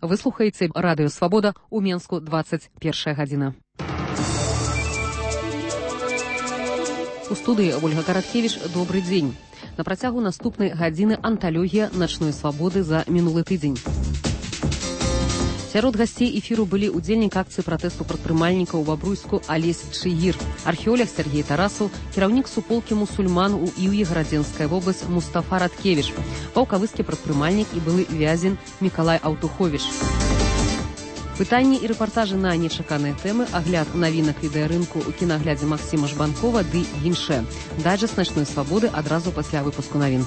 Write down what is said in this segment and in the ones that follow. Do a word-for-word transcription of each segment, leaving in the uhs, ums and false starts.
Вы слухаеце радыё Свабода ў Менску дваццаць першая гадзіна. У студыі Ольга Караткевіч, добры дзень. На працягу наступнай гадзіны анталогія начной свабоды за мінулы тыдзень. Сярод гасцей эфіру былі ўдзельнік акцыі пратэсту прадпрымальнікаў у Бабруйску Алесь Чыгір, археолог Сергей Тарасаў, кіраўнік суполкі мусульман у Іўі Градзенская вобласць Мустафа Радкевіч, паўкавыскі прадпрымальнік і былы вязень Мікалай Аўтуховіч. Пытанні і рэпартажы на нечаканыя тэмы, агляд навінак відэарынку ў кінаглядзе Максіма Жбанкова ды іншае. Дайджэст начной свабоды адразу пасля выпуску навін.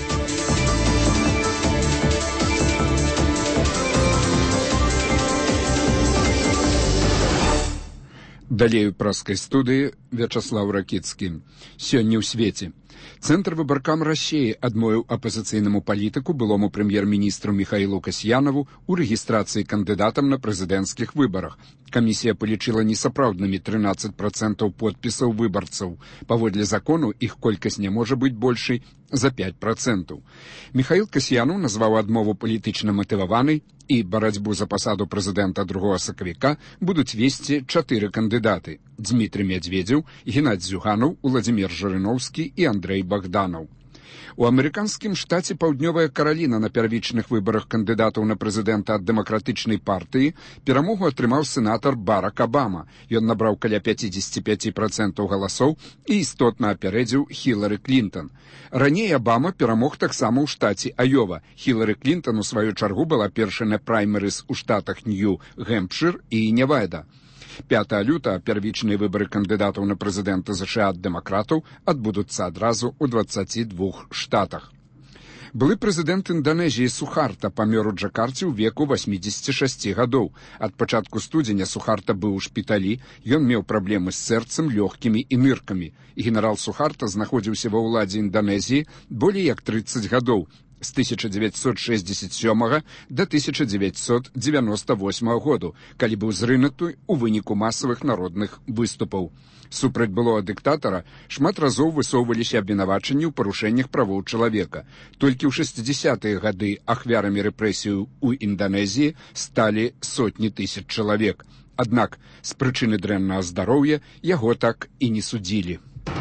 Далей у праскай студыі Вячаслав Ракіцкі. Сёння ў свеце. Цэнтр выбаркам Расіі адмовіў апазіцыйнаму палітыку былому прэм'ер-міністру Міхаілу Касьянаву ў рэгістрацыі кандыдатам на прэзідэнцкіх выбарах. Камісія палічыла несапраўднымі трынаццаць працэнтаў подпісаў выбарцаў. Паводле закону іх колькасць не можа быць большай за пяць працэнтаў. Міхаіл Касьянаў назваў адмову палітычна матываванай, і барацьбу за пасаду прэзідэнта другога сакавіка будуць весці чатыры кандыдаты: Дзмітрый Мядзведзеў, Геннадзь Зюганаў, Уладзімір Жырыноўскі і Андрэй Багданаў. У амерыканскім штаце Паўднёвая Караліна на первічных выбарах кандыдатаў на прэзідэнта ад дэмакратычнай партыі перамогу атрымаў сенатар Барак Абама. Ён набраў каля пяцьдзесят пяць працэнтаў галасоў і істотна апярэдзіў Хілары Клінтон. Раней Абама перамог таксама ў штаце Айова. Хілары Клінтон у сваю чаргу была першай на праймерыс у штатах Нью-Гэмпшыр і Невада. пятага лютага первічныя выбары кандыдатаў на прэзідэнта ЗША ад дэмакратаў адбудуцца адразу ў дваццаці двух штатах. Былы прэзідэнт Інданезіі Сухарта памёр у Джакарце ў веку васьмідзесяці шасці гадоў. Ад пачатку студзеня Сухарта быў у шпіталі, ён меў праблемы з сэрцам, лёгкімі і ныркамі. Генерал Сухарта знаходзіўся ва ўладзе Інданезіі болей як трыццаць гадоў, з тысяча дзевяцьсот шэсцьдзесят сёмага да тысяча дзевяцьсот дзевяноста восьмага году, калі быў зрынаты ў выніку масавых народных выступаў. Супраць былога дыктатара шмат разоў высоўваліся абвінавачанні ў парушэннях правоў чалавека. Толькі ў шэсцідзесятыя гады ахвярамі рэпрэсіяў у Інданезіі сталі сотні тысяч чалавек. Аднак з прычыны дрэннага здароўя яго так і не судзілі.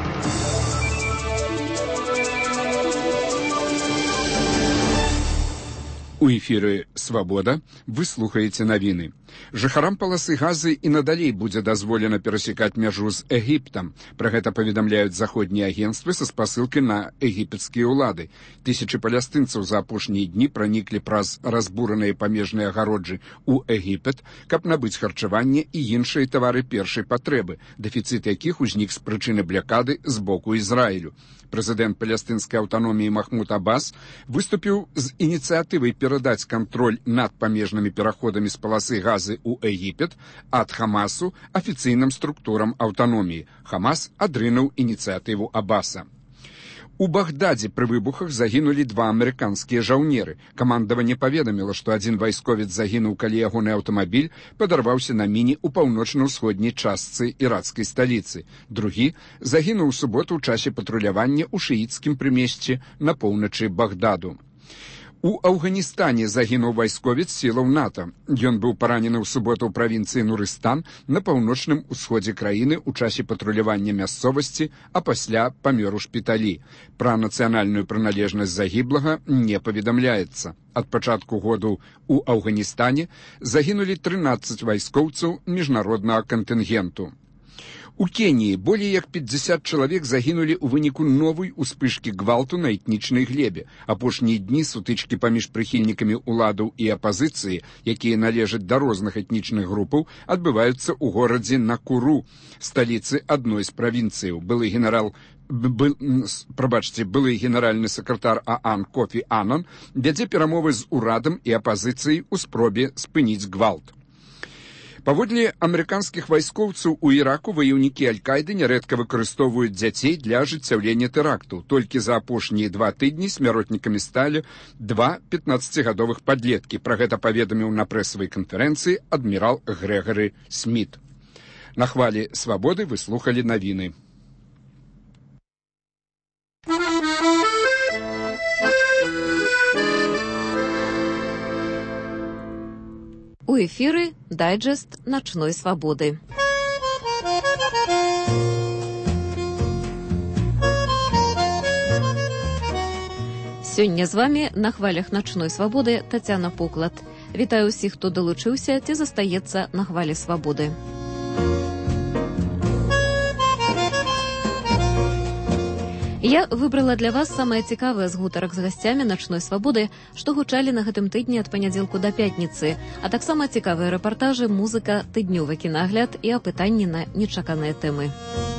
У эфіры «Свабода» вы слухаеце навіны. Жыхарам паласы Газы і надалей будзе дазволена перасекаць мяжу з Егіптам. Пра гэта паведамляюць заходнія агенцтвы са спасылкай на егіпецкія ўлады. Тысячы палястынцаў за апошнія дні праніклі праз разбураныя памежныя агароджы ў Егіпет, каб набыць харчаванне і іншыя тавары першай патрэбы, дэфіцыт якіх узнік з прычыны блякады з боку Ізраілю. Прэзідэнт палестынскай аўтаноміі Махмуд Аббас выступіў з ініцыятывай перадаць кантроль над памежнымі пераходамі з паласы Газы ў Егіпет ад Хамасу афіцыйным структурам аўтаноміі. Хамас адрынуў ініцыятыву Аббаса. У Багдадзе пры выбухах загінулі два амерыканскія жаўнеры. Камандаванне паведаміла, што адзін вайсковец загінуў, калі ягоны аўтамабіль падарваўся на міне ў паўночна-ўсходняй частцы іракскай сталіцы. Другі загінуў у суботу ў часе патрулявання ў шыіцкім прымесці на поўначы Багдаду. У Афганістане загінуў вайсковец сілаў НАТО. Ён быў паранены ў суботу ў правінцыі Нурыстан на паўночным усходзе краіны ў часе патрулявання мясцовасці, а пасля памёр у шпіталі. Пра нацыянальную прыналежнасць загіблага не паведамляецца. Ад пачатку году ў Афганістане загінулі трынаццаць вайскоўцаў міжнароднага кантынгенту. У Кеніі болей як пятьдесят чалавек загінулі ў выніку новай успышкі гвалту на этнічнай глебе. Апошнія дні сутычкі паміж прыхільнікамі ўладаў і апазіцыі, якія належаць да розных этнічных групаў, адбываюцца ў горадзе Накуру, сталіцы адной з правінцыяў. Былы генерал Был, прабачце, былы генеральны сакратар ААН Кофі Анан вядзе перамовы з урадам і апазіцыяй у спробе спыніць гвалт. Паводле амерыканскіх вайскоўцаў у Іраку ваяўнікі Аль-Кайды нярэдка выкарыстоўваюць дзяцей для ажыццяўлення тэрактаў. Толькі за апошнія два тыдні смяротнікамі сталі два пятнаццацігадовых падлеткі. Пра гэта паведаміў на прэсавай канферэнцыі адмірал Грэгары Сміт. На хвалі «Свабоды» вы слухалі навіны. эфіры дайджэст начной свабоды. Сёння з вами на хвалях начной свабоды Тацяна Поклад. Вітаю ўсіх, хто далучыўся ці застаецца на хвалі свабоды. Я выбрала для вас самае цікавае з гутарак з гасцямі начной свабоды, што гучалі на гэтым тыдні ад панядзелку да пятніцы, а таксама цікавыя рэпартажы, музыка, тыднёвы кінагляд і апытанні на нечаканыя тэмы.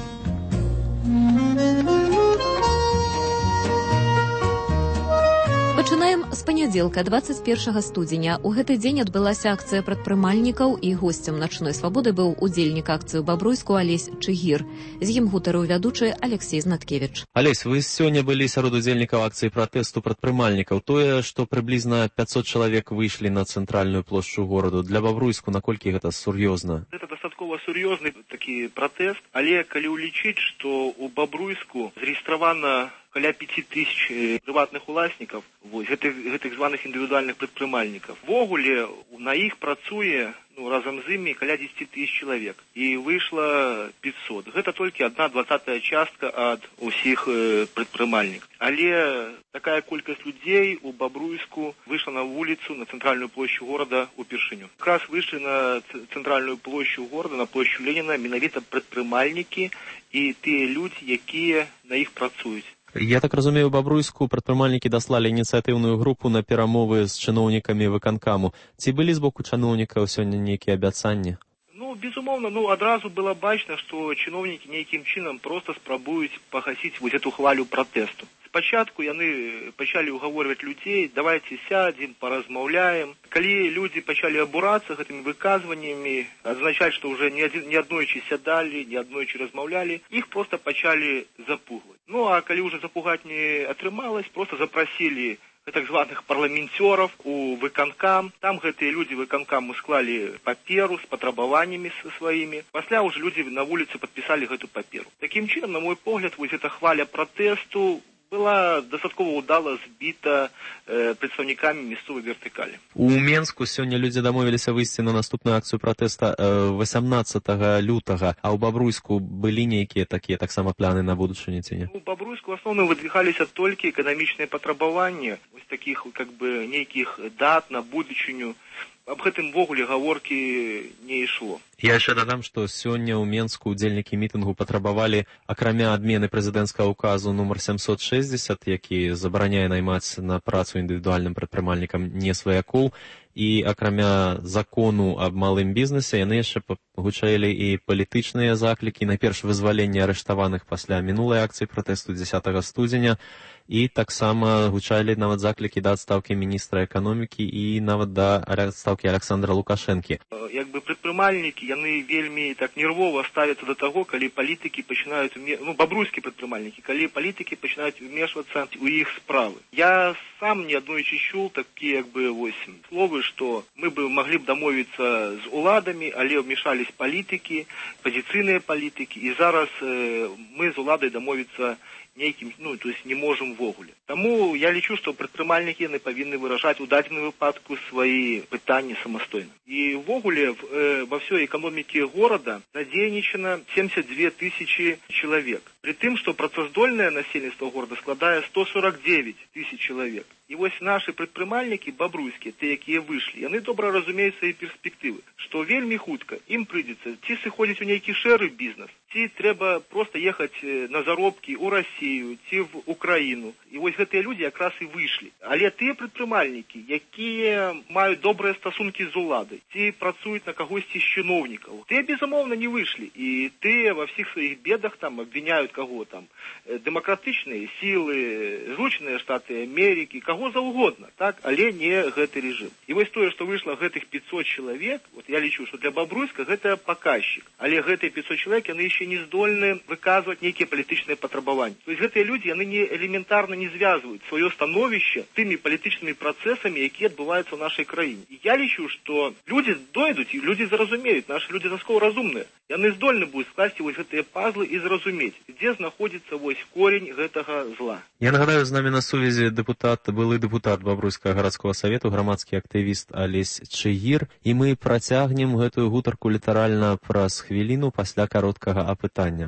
Пачынаем з панядзелка, дваццаць першага студзеня. У гэты дзень адбылася акцыя прадпрымальнікаў і госцем начной свабоды быў удзельнік акцыі ў Бабруйску Алесь Чыгір. З ім гутарыў вядучы Алексей Знаткевіч. Алесь, вы сёння былі сярод удзельнікаў акцыі пратэсту прадпрымальнікаў. Тое, што прыблізна пятьсот чалавек выйшлі на цэнтральную плошчу гораду. Для Бабруйску наколькі гэта сур'ёзна? Гэта дастаткова сур'ёзны такі пратэст, але калі ўлічыць, што ў Бабруйску зарэгістравана каля пяти тысяч прыватных уласнікаў, вось, гэтых, гэтых званых індывідуальных прадпрымальнікаў. Вогуле на іх працуе ну, разам з імі каля дзесяці тысяч чалавек. І выйшла пятьсот. Гэта толькі адна двадцатая частка ад усіх э, прадпрымальнікаў. Але такая колькасць людзей у Бабруйску выйшла на вуліцу, на цэнтральную плошчу горада упершыню. Якраз выйшлі на цэнтральную плошчу горада, на плошчу Леніна, менавіта прадпрымальнікі і тыя людзі, якія на іх працуюць. Я так разумею, у Бабруйску прадпрымальнікі даслалі ініцыятыўную групу на перамовы з чыноўнікамі выканкаму. Ці былі з боку чыноўнікаў сёння нейкія абяцанні? Ну, безумоўна, ну, адразу было бачна, што чыноўнікі нейкім чынам проста спрабуюць пагасіць вось эту хвалю пратэсту. Спачатку яны пачалі ўгаворваць людзей, давайце сядзем, паразмаўляем. Калі людзі пачалі абурацца гэтымі выказваннямі, азначаць, што ўжо не аднойчы сядалі, не аднойчы размаўлялі, іх проста пачалі запугваць. Ну, а калі ўжо запугаць не атрымалось, проста запрасілі так званых парламенцёраў у выканкам. Там гэтыя людзі выканкаму склалі паперу з патрабаваннямі сваімі. Пасля ўжо людзі на вуліцы падпісалі гэту паперу. Такім чынам, на мой погляд, вось эта хваля пратэсту была дастаткова ўдала збіта э, прадстаўнікамі мясцовай вертыкалі. У Менску сёння людзі дамовіліся выйсці на наступную акцыю пратэста э, васямнаццатага лютага, а ў Бабруйску былі нейкія такія таксама планы на будучыню ці не? У Бабруйску ў асноўным выдвігаліся толькі эканамічныя патрабаванні, вось такіх как бы нейкіх дат на будучыню. Аб гэтым вогуле гаворкі не ішло. Я яшчэ дадам, што сёння ў Менску удзельнікі мітынгу патрабавалі, акрамя адмены прэзідэнцкага указу нумар сямсот шэсцьдзесят, які забараняе наймаць на працу індывідуальным прадпрымальнікам не сваякоў, і акрамя закону аб малым бізнесе, яны яшчэ гучалі і палітычныя заклікі, найперш вызвалення арыштаваных пасля мінулай акцыі пратэсту дзесятага студзеня, і таксама гучалі нават заклікі да адстаўкі міністра эканомікі і нават да адстаўкі Александра Лукашэнкі. Як бы прадпрымальнікі, яны вельмі так нервова ставяцца да таго, калі палітыкі пачынаюць, ну, бабруйскія прадпрымальнікі, калі палітыкі пачынаюць вмешвацца ў іх справы. Я сам неаднойчы чуў такія, як бы, вось, словы, што мы бы маглі б дамовіцца з уладамі, але ўмешались палітыкі, пазіцыйныя палітыкі, і зараз э, мы з уладай дамовіцца нейкім, ну, то есть не можам вогуле. Таму я лічу, што прадпрымальнікі яны павінны выражаць у дадзеным выпадку свае пытанні самастойна. І вогуле э, ва ўсёй эканомікі горада задзейнічана семьдесят две тысячи чалавек. Пры тым, што працаздольнае насельніцтва горада складае сто сорок девять тысяч чалавек. І вось нашы прадпрымальнікі бабруйскія, тыя, якія выйшлі, яны добра разумеюць свае перспектывы, што вельмі хутка ім прыйдзецца ці сыходзіць у нейкі шэры бізнес, ці трэба проста ехаць на заробкі ў Расію, ці в Украіну. І вось гэтыя людзі якраз і выйшлі. Але тыя прадпрымальнікі, якія маюць добрыя стасункі з уладай, ці працуюць на кагосьці з чыноўнікаў, тыя, безумоўна, не выйшлі. І тыя ва ўсіх сваіх бедах там абвіняюць каго там, дэмакратычныя сілы, Злучаныя Штаты Амерыкі, каго заўгодна, так, але не гэты рэжым. І вось тое, што выйшла гэтых пятьсот чалавек, вот я лічу, што для Бабруйска гэта паказчык. Але гэтыя пятьсот чалавек, яны яшчэ не здольны выказваць нейкія палітычныя патрабаванні. То есть гэтыя людзі, яны не элементарна не звязваюць сваё становішча тымі палітычнымі працэсамі, якія адбываюцца ў нашай краіне. І я лічу, што людзі дойдуць, і людзі зразумеюць, нашы людзі заскоў разумныя. Яны здольны будуць скласці вось гэтыя пазлы і зразумець, дзе знаходзіцца вось корень гэтага зла. Я нагадаю, з намі на сувязі дэпутат, былы дэпутат Бабруйскага гарадскога савету, грамадскі актывіст Алесь Чыгір, і мы працягнем гэтую гутарку літаральна праз хвіліну пасля кароткага апытання.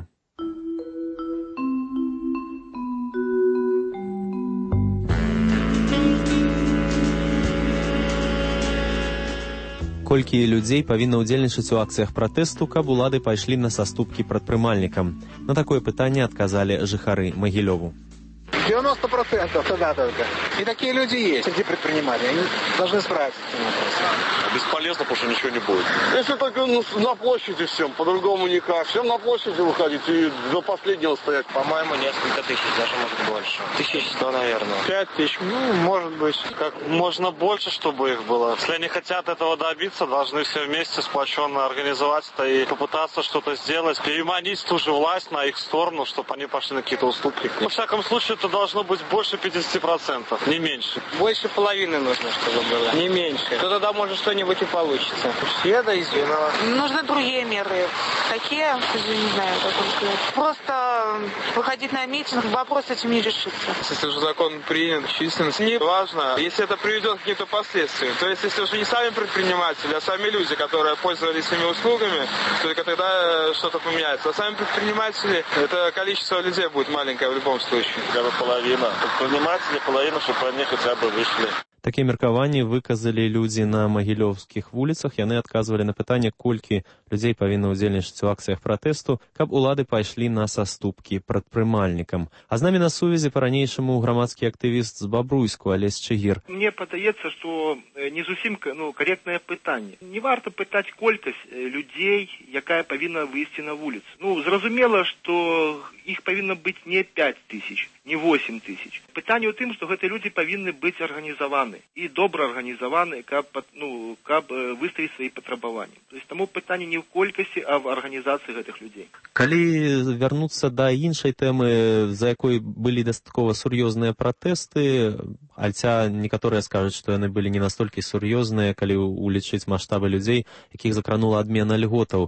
Колькі людзей павінна ўдзельнічаць у акцыях пратэсту, каб улады пайшлі на саступкі прадпрымальнікам? На такое пытанне адказалі жыхары Магілёву. девяносто процентов тогда только. И такие люди есть среди предпринимателей. Они должны справиться с этим вопросом. Бесполезно, потому что ничего не будет. Если только ну, на площади всем, по-другому никак. Всем на площади выходить и до последнего стоять. По-моему, несколько тысяч, даже может больше. Тысяч сто, наверное. Пять тысяч, ну, может быть. Как можно больше, чтобы их было. Если они хотят этого добиться, должны все вместе сплоченно организовать это и попытаться что-то сделать. Переманить ту же власть на их сторону, чтобы они пошли на какие-то уступки. Во всяком случае, это должно быть больше пятьдесят процентов, не меньше. Больше половины нужно, чтобы было, не меньше. То тогда может что-нибудь и получится. Все до единого. Нужны другие меры. Такие, не знаю, как сказать. Просто выходить на митинг, вопрос этим не решится. Если уже закон принят, численность не важно, если это приведет к каким-то последствиям. То есть, если уже не сами предприниматели, а сами люди, которые пользовались этими услугами, только тогда что-то поменяется. А сами предприниматели, это количество людей будет маленькое в любом случае. Хотя бы половина. Предприниматели половина, чтобы они хотя бы вышли. Такія меркаванні выказалі людзі на магілёўскіх вуліцах. Яны адказвалі на пытанне, колькі людзей павінна ўдзельнічаць у акцыях пратэсту, каб улады пайшлі на саступкі прадпрымальнікам. А з намі на сувязі па-ранейшаму грамадскі актывіст з Бабруйску Алесь Чыгір. Мне падаецца, што не зусім ну, каректнае пытанне. Не варта пытаць колькасць людзей, якая павінна выйсці на вуліцу. Ну, зразумела, што іх павінна быць не пять тысяч, не восемь тысяч. Пытанне ў тым, што гэтыя людзі павінны быць арганізаваны і добра арганізаваны, каб, ну, каб выставіць свае патрабаванні. То есть таму пытанне не ў колькасці, а в арганізацыі гэтых людзей. Калі вярнуцца да іншай тэмы, за якой былі дастаткова сур'ёзныя пратэсты, альця некаторыя скажуць, што яны былі не настолькі сур'ёзныя, калі улічыць маштабы людзей, якіх закранула адмена льготаў.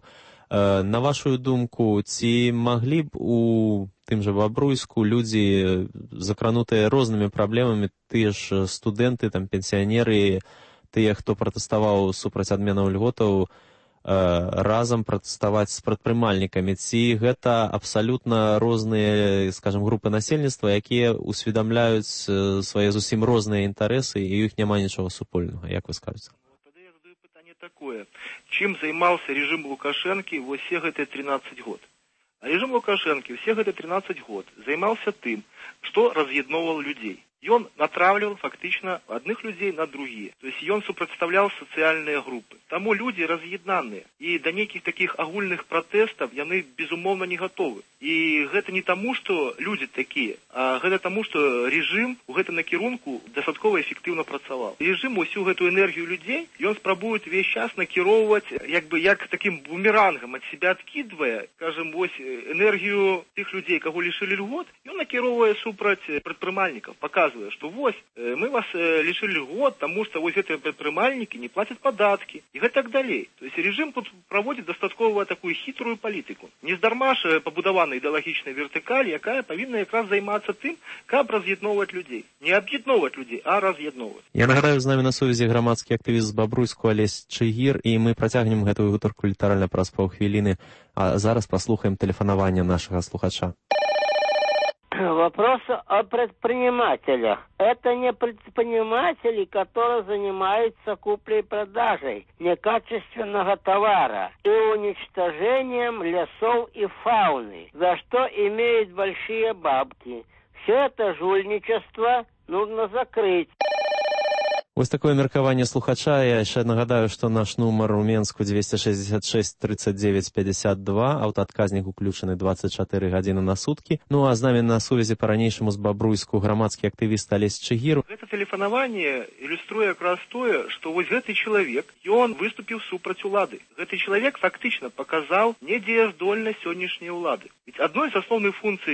На вашу думку, ці маглі б у тым жа Бабруйску людзі, закранутыя рознымі праблемамі, тыя ж студэнты, там, пенсіянеры, тыя, хто пратэставаў супраць адменаў льготаў, разам пратэставаць з прадпрымальнікамі? Ці гэта абсалютна розныя, скажем, групы насельніцтва, якія усведамляюць свае зусім розныя інтарэсы, і ў іх няма нічога супольнага, як вы скажаце? Такое. Чым займаўся рэжым Лукашэнкі во все гэтыя тринадцать год? А рэжым Лукашэнкі все гэтыя тринадцать год займаўся тым, што раз'ядноўваў людзей. Ён натравліваў фактычна адных людзей на другія. То есть ён супрацьстаўляў сацыяльныя групы. Таму людзі раз'яднаныя. І да нейкіх такіх агульных пратэстаў яны, безумоўна, не гатовы. І гэта не таму, што людзі такія, а гэта таму, што рэжым у гэтым накірунку дастаткова эфектыўна працаваў. Рэжым усю гэту энергію людзей ён спрабуе ўвесь час накіроўваць, як бы як такім бумерангам ад себя адкідвае, скажем, вось энергію тых людзей, каго лішылі льгот, ён накіроўвае супраць прадпрымальнікаў, паказвае, што вось мы вас лішылі льгот, таму што вось гэтыя прадпрымальнікі не плацяць падаткі і гэтак далей. То есть рэжым тут праводзіць дастаткова такую хітрую палітыку. Нездарма ж пабудавана ідэалагічная вертыкаль, якая павінна якраз займацца тым, каб раз'ядноўваць людзей. Не аб'ядноўваць людзей, а раз'ядноўваць. Я нагадаю, з намі на сувязі грамадскі актывіст з Бабруйску Алесь Чыгір, і мы працягнем гэтую гутарку літаральна праз паўхвіліны. А зараз паслухаем тэлефанаванне нашага слухача. Вопрос о предпринимателях. Это не предприниматели, которые занимаются куплей-продажей некачественного товара и уничтожением лесов и фауны, за что имеют большие бабки. Все это жульничество нужно закрыть. Вось такое меркаванне слухача. Я яшчэ нагадаю, што наш нумар у Менску двести шестьдесят шесть тридцать девять пятьдесят два, аўтаадказнік уключаны двадцать четыре гадзіны на суткі. Ну а з намі на сувязі па-ранейшаму з Бабруйску грамадскі актывіст Алесь Чыгір. Гэта тэлефанаванне ілюструе якраз тое, што вось гэты чалавек, ён выступіў супраць улады. Гэты чалавек фактычна паказаў недзеяздольнасць сённяшняй улады. Ведь адной з асноўных функцый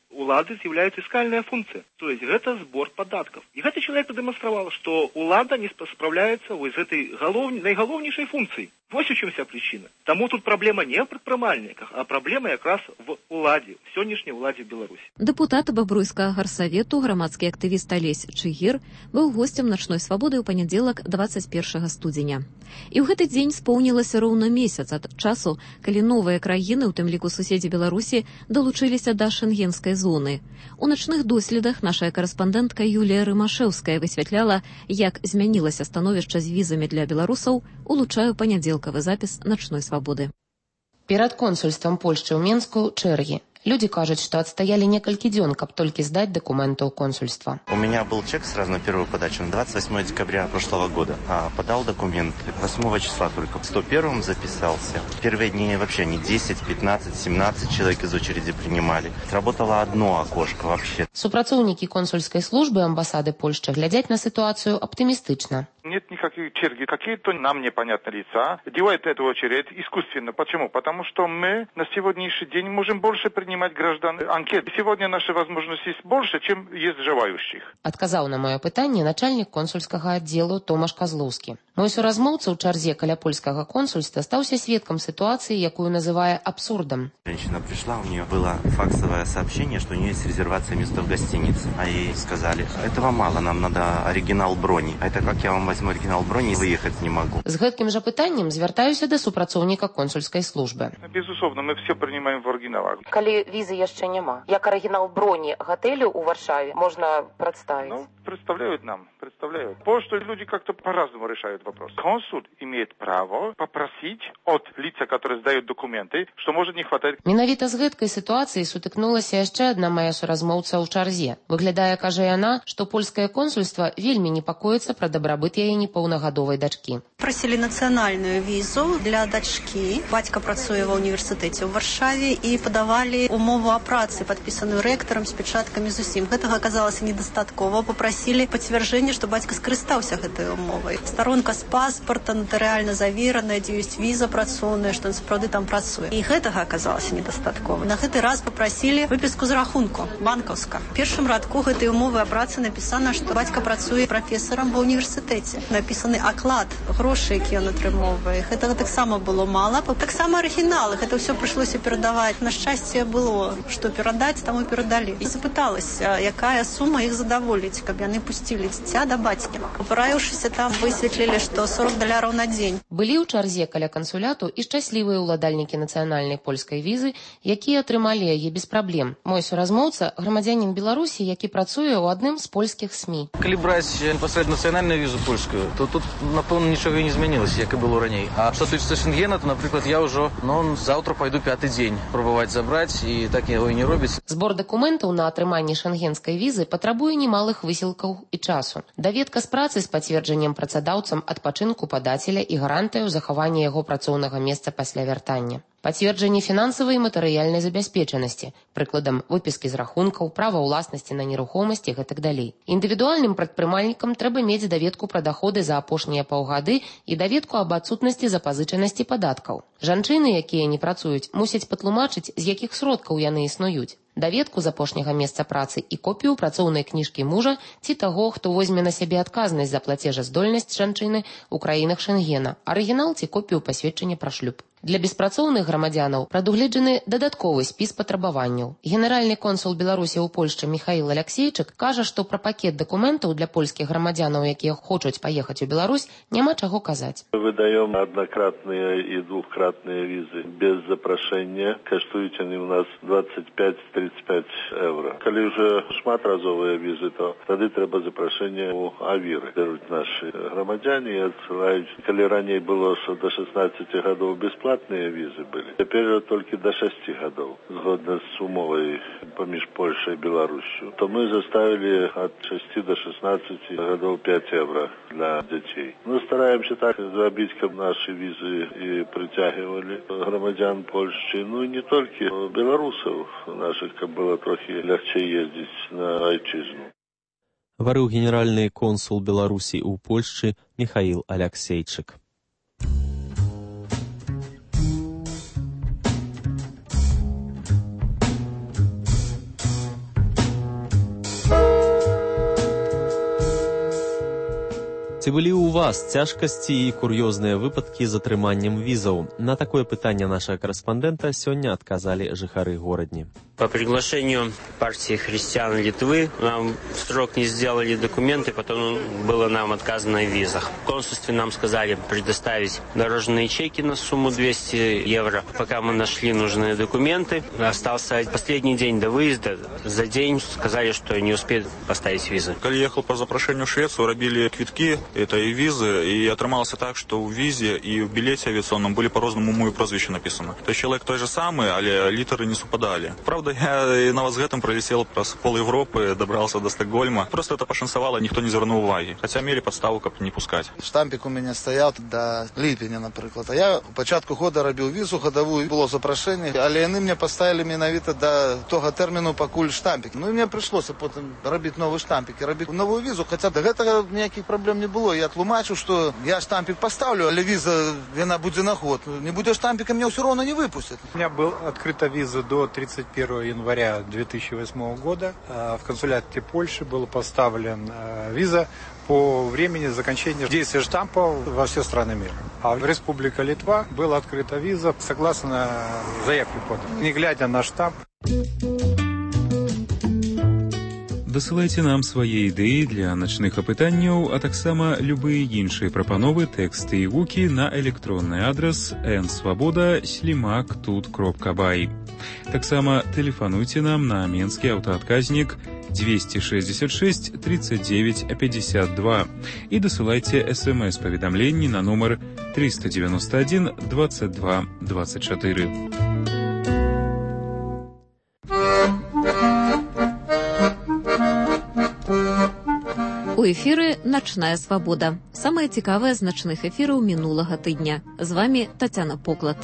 улады з'яўляецца фіскальная функція, то есть гэта збор падаткаў. І гэты чалавек прадэманстраваў, што улада не спраўляецца з гэтай галоўнай найгалоўнейшай функцыяй. Вось у чым вся прычына. Таму тут праблема не ў прадпрымальніках, а праблема якраз в уладзе, в сённяшняй уладзе Беларусі. Дэпутат Бабруйскага гарсавету, грамадскі актывіст Алесь Чыгір, быў госцем начной свабоды ў панядзелак дваццаць першага студзеня. І ў гэты дзень споўнілася роўна месяц ад часу, калі новыя краіны, у тым ліку суседзі Беларусі, далучыліся да шэнгенскай зоны. У начных доследах наша карэспандэнтка Юлія Рымашэўская высвятляла, як змянілася становішча з візамі для беларусаў, улучшаю панядзелкавы запіс начной свабоды. Перад консульствам Польшчы ў Менску чэргі. Люди кажут, что отстояли несколько дзён, каб только сдать документы у консульства. У меня был чек сразу на первую подачу на двадцать восьмое декабря прошлого года. А подал документы восьмого числа только. В сто первом записался. В первые дни вообще не десять, пятнадцать, семнадцать человек из очереди принимали. Сработало одно окошко вообще. Супрацоўнікі консульской службы амбассады Польшчы глядзяць на ситуацию оптимистично. Нет никаких черги, какие-то нам непонятные лица делают эту очередь искусственно. Почему? Потому что мы на сегодняшний день можем больше принимать граждан анкет. Сегодня наши возможности больше, чем есть желающих. Отказал на мое пытанне начальник консульского отделу Томаш Козловский. Мой суразмоўца ў чарзе каля польскага консульства стаўся сведкам ситуации, якую называе абсурдом. Женщина пришла, у нее было факсовое сообщение, что у нее есть резервация места в гостинице. А ей сказали, этого мало, нам надо оригинал брони. А это как я вам возьму оригинал брони и выехать не могу. З гэткім жа пытаннем звяртаюся да супрацоўніка консульской службы. Безусловно, мы все принимаем в оригиналах. Калі візы яшчэ няма, як оригинал брони готелю у Варшаве можно представить? Ну, представляют нам, представляют. Потому люди как-то по-разному решают вопрос. Консул имеет право попросить от лица, которые сдают документы, что может не хватать. Менавіта з гэткай сітуацыяй сутыкнулася яшчэ адна мая суразмоўца ў чарзе. Выглядае, кажа яна, што польскае консульства вельмі непакоіцца пра дабрабыт яе непаўнагадовай дачкі. Просили национальную визу для дочки. Батька працуе ва універсітэце ў Варшаве і подавали умову о працы, подписанную ректором с печатками з усім. Гэтага оказалось недостаткова. Попросили подтверждение, что батька скарыстаўся гэтай умовай. Сторонка з паспорта нотарыяльна завераная, дзе ёсць віза працоўная, што ён сапраўды там працуе. І гэтага аказалася недастаткова. На гэты раз попросили выпіску з рахунку банкаўска. В першым радку гэтай умовы о працы написано, што бацька працуе прафесарам ва універсітэце. Написаны аклад, грошы, які ён атрымоўвае. Гэтага таксама было мала. Таксама арыгіналы. Гэта ўсё прыйшлося перадаваць. На шчасце было, што перадаць, таму перадалі. І запыталася, якая сума іх задаволіць, каб яны пусцілі дзіця да бацькі. Папраіўшыся там, высветлілі, што сорок даляраў на дзень. Былі ў чарзе каля кансуляту і шчаслівыя ўладальнікі нацыянальнай польскай візы, якія атрымалі яе без праблем. Мой суразмоўца – грамадзянін Беларусі, які працуе ў адным з польскіх СМІ. Калі браць непасрэдна нацыянальную візу польскую, то тут, напэўна, нічога і не змянілася, як і было раней. А што тычыцца Шенгена, то, напрыклад, я ўжо, ну, заўтра пайду пяты дзень пробаваць забраць, і так яго і не робіць. Збор дакументаў на атрыманне шенгенскай візы патрабуе немалых высілкаў і часу. Даведка з працы з пацверджаннем працадаўцам адпачынку падацеля і гарантыяў захавання яго працоўнага месца пасля вяртання. Пацверджанне фінансавай і матэрыяльнай забяспечанасці, прыкладам выпіскі з рахункаў, права ўласнасці на нерухомасць і гэтак далей. Індывідуальным прадпрымальнікам трэба мець даведку пра даходы за апошнія паўгады і даведку аб адсутнасці запазычанасці падаткаў. Жанчыны, якія не працуюць, мусяць патлумачыць, з якіх сродкаў яны існуюць. Даведку з апошняга месца працы і копію працоўнай кніжкі мужа ці таго, хто возьме на сябе адказнасць за плацежаздольнасць жанчыны ў краінах Шенгена, арыгінал ці копію пасведчання пра шлюб. Для беспрацоўных грамадзянаў прадугледжаны дадатковы спіс патрабаванняў. Генеральны консул Беларусі ў Польшчы Михаил Алексейчык кажа, што пра пакет дакументаў для польскіх грамадзянаў, якія хочуць паехаць у Беларусь, няма чаго казаць. Выдаем аднакратныя і двухкратныя візы без запрашэння. Каштуюць яны ў нас двадцать пять - тридцать пять евро. Калі ўжо шматразовыя візы, то тады трэба запрашэнне ў авіры. Бяруць нашы грамадзяне і адсылаюць. Калі раней было, што до шестнадцати гадоў бесплатно, платные визы были. Теперь только до шести годов, згодно с умовой поміж Польшей и Беларусью. То мы заставили от шести до шестнадцати годов пять евро для детей. Мы стараемся так сделать, чтобы наши визы и притягивали громадян Польши. Ну и не только белорусов наших, как было трохи легче ездить на отчизну. Говорил генеральный консул Беларуси у Польши Михаил Алексейчик. Ці былі ў вас цяжкасці і кур'ёзныя выпадкі з атрыманнем візаў? На такое пытанне нашага карэспандэнта сёння адказалі жыхары горадні. По приглашению партии христиан Литвы нам в срок не сделали документы, потом было нам отказано в визах. В консульстве нам сказали предоставить дорожные чеки на сумму двести евро. Пока мы нашли нужные документы, остался последний день до выезда. За день сказали, что не успеют поставить визы. Когда ехал по запрошению в Швецию, робили квитки, это и визы, и отрымалось так, что в визе и в билете авиационном были по-разному мое прозвище написано. То есть человек той же самый, але литеры не совпадали. Правда, я на Вазгетом пролетел просто пол Европы, добрался до Стокгольма. Просто это пошансовало, никто не звернул уваги. Хотя мели подставу, как не пускать. Штампик у меня стоял до липеня, например. А я у початку года робил визу ходовую, было запрошение, але они мне поставили менавито до того термину, покуль штампик. Ну и мне пришлось потом робить новый штампик и робить новую визу. Хотя до этого никаких проблем не было. Я тлумачу, что я штампик поставлю, але виза, она будет на ход. Не будет штампика, меня все равно не выпустят. У меня была открыта виза до тридцать первого января две тысячи восьмого года. В консуляте Польши была поставлена виза по времени закончения действия штампа во все страны мира. А в Республике Литва была открыта виза согласно заявке подана, не глядя на штамп. Дасылайце нам свае ідэі для начных апытанняў, а таксама любыя іншыя прапановы, тэксты і гукі на электронны адрас эн свабода слімак тут кропка бай. Таксама тэлефануйце нам на менскі аўтаадказнік двести шестьдесят шесть тридцать девять пятьдесят два і дасылайце смс-паведамленні на нумар триста девяносто один двадцать два двадцать четыре. У эфіры «Начная свабода». Самае цікавае з начных эфіраў мінулага тыдня. З вамі Тацяна Поклад.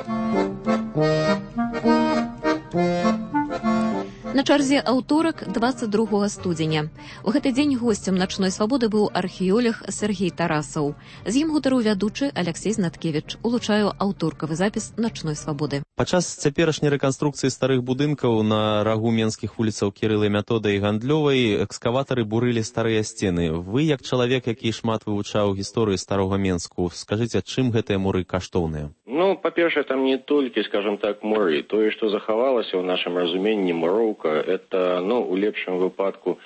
На чарзе аўторак двадцать другога студзеня. У гэты дзень госцем начной свабоды быў археолог Сергей Тарасаў. З ім гутарыў вядучы Алексей Знаткевіч. Улучаю аўторкавы запіс начной свабоды. Падчас цяперашняй рэканструкцыі старых будынкаў на рагу менскіх вуліцаў Кірыла і Мятода і Гандлёвай экскаватары бурылі старыя сцены. Вы, як чалавек, які шмат вывучаў гісторыю старога Менску, скажыце, чым гэтыя муры каштоўныя? Ну, па-першае, там не толькі, скажем так, муры. Тое, што захавалася ў нашым разуменні муроўка, это, ну, у лепшым выпадку